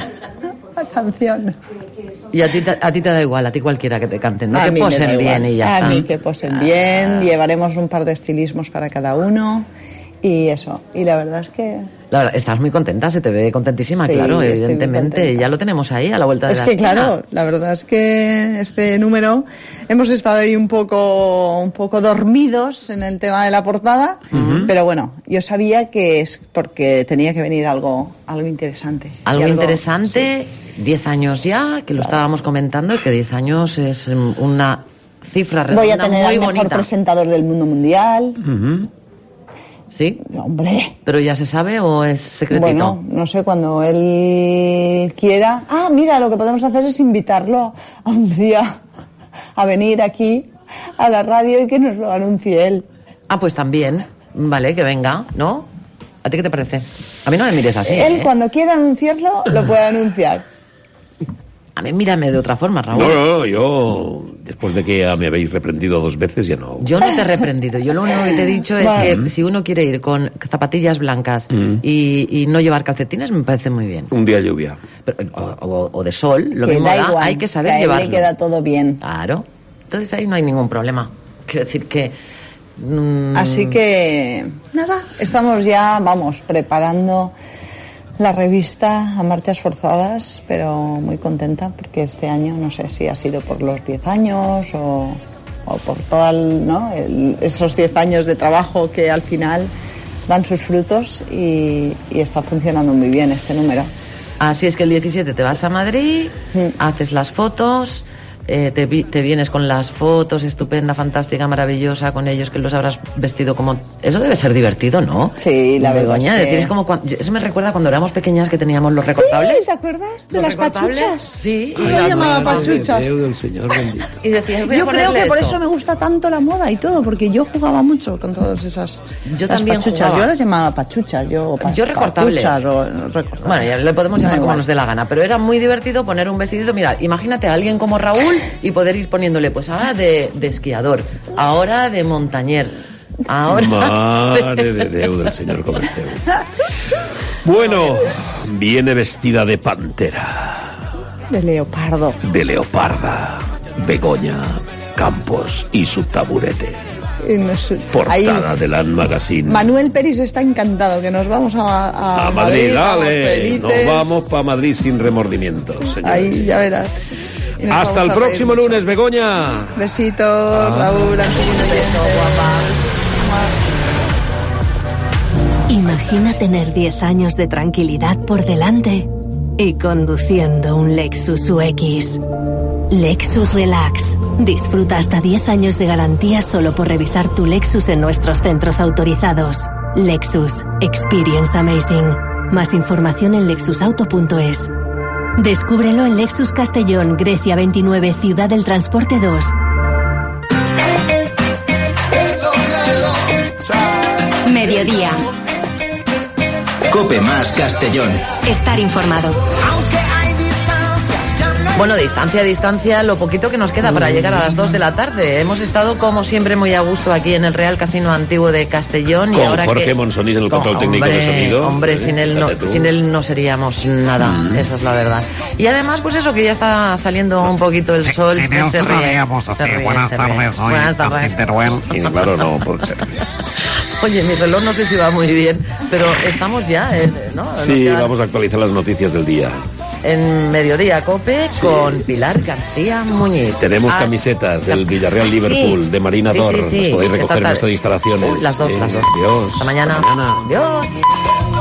La canción. Y a ti, te, a ti te da igual, a ti cualquiera que te canten, ¿no? A que posen bien y ya a está. A mí que posen ah. bien, llevaremos un par de estilismos para cada uno y eso. Y la verdad es que... La verdad, estás muy contenta, se te ve contentísima, sí, claro, evidentemente. Ya lo tenemos ahí, a la vuelta de es la Es que esquina. claro, la verdad es que este número hemos estado ahí un poco, un poco dormidos en el tema de la portada, uh-huh. pero bueno, yo sabía que es porque tenía que venir algo, algo interesante. Algo, algo interesante, diez sí. años ya, que lo claro. estábamos comentando, que diez años es una cifra redonda muy bonita. Voy a tener al mejor bonita. presentador del mundo mundial. Uh-huh. ¿Sí? Hombre. ¿Pero ya se sabe o es secretito? Bueno, no sé, cuando él quiera... Ah, mira, lo que podemos hacer es invitarlo a un día a venir aquí a la radio y que nos lo anuncie él. Ah, pues también. Vale, que venga, ¿no? ¿A ti qué te parece? A mí no me mires así, Él ¿eh? cuando quiera anunciarlo, lo puede anunciar. A mí mírame de otra forma, Raúl. No, no, no, yo, después de que me habéis reprendido dos veces, ya no... Yo no te he reprendido. Yo lo único que te he dicho es bueno. que si uno quiere ir con zapatillas blancas mm. y, y no llevar calcetines, me parece muy bien. Un día de lluvia. Pero, o, o, o de sol, lo que mismo da, da, igual, hay que saber que a él llevarlo. le queda todo bien. Claro. Entonces ahí no hay ningún problema. Quiero decir que... Mmm... Así que, nada, estamos ya, vamos, preparando... la revista a marchas forzadas, pero muy contenta porque este año, no sé si ha sido por los diez años o, o por todo el, ¿no? el, esos diez años de trabajo que al final dan sus frutos y, y está funcionando muy bien este número. Así es que el diecisiete te vas a Madrid, mm. haces las fotos, eh, te, vi, te vienes con las fotos, estupenda, fantástica, maravillosa, con ellos que los habrás vestido como... Eso debe ser divertido, ¿no? Sí, la verdad Begoña, es que... tienes como cuando... Eso me recuerda cuando éramos pequeñas que teníamos los recortables. Sí, ¿te acuerdas? De ¿Los las recortables? pachuchas. Sí. Yo lo llamaba pachuchas. Del Señor bendito. Y decías, voy a Yo creo ponerle que por esto. eso me gusta tanto la moda y todo, porque yo jugaba mucho con todas esas Yo las también pachuchas. jugaba. Yo las llamaba pachuchas. Yo, pa- Yo recortables. papuchas o recortables. Bueno, ya le podemos Da llamar como igual. nos dé la gana, pero era muy divertido poner un vestidito. Mira, imagínate a alguien como Raúl y poder ir poniéndole, pues ahora de, de esquiador, ahora de montañer, ahora... Madre de Déu del Señor Comerceu. Bueno, viene vestida de pantera, De leopardo. de leoparda, Begoña Campos y su taburete. Y no sé- Portada Ahí, del An Magazine. Manuel Peris está encantado, que nos vamos a, a, A Madrid, vamos dale. felices. Nos vamos para Madrid sin remordimientos, señores. Ahí, ya verás. Y nos Hasta el vamos a reír próximo mucho. lunes, Begoña. Besitos, Raúl, Antonio Imagina tener diez años de tranquilidad por delante y conduciendo un Lexus U X. Lexus Relax. Disfruta hasta diez años de garantía solo por revisar tu Lexus en nuestros centros autorizados. Lexus. Experience Amazing. Más información en lexus auto punto es. Descúbrelo en Lexus Castellón, Grecia veintinueve, Ciudad del Transporte dos. Mediodía. Cope más Castellón. Estar informado. Bueno, distancia a distancia, lo poquito que nos queda para llegar a las dos de la tarde. Hemos estado, como siempre, muy a gusto aquí en el Real Casino Antiguo de Castellón. Y Con ahora Jorge que... Monsonís en el Con- control técnico de hombre, sonido. Hombre, ¿Eh? sin él, no, Fíjate tú. sin él no seríamos nada, Mm. esa es la verdad. Y además, pues eso, que ya está saliendo un poquito el sol. sin pues él se ríe, cerraríamos se así. ríe, Buenas se ríe. tardes, soy Buenas Martín tardes. Teruel. Y claro, no, por ser. Oye, mi reloj no sé si va muy bien, pero estamos ya, eh, ¿no? Nos Sí, quedan vamos a actualizar las noticias del día. en Mediodía Cope con Pilar García Muñiz. Tenemos Hasta- camisetas del Villarreal Sí. Liverpool, de Marina Sí, Dor. sí, sí. Las podéis Esta recoger en tarde. nuestras instalaciones. Uy, las dos, Eh, las dos. Adiós. Hasta mañana. Hasta mañana. Adiós.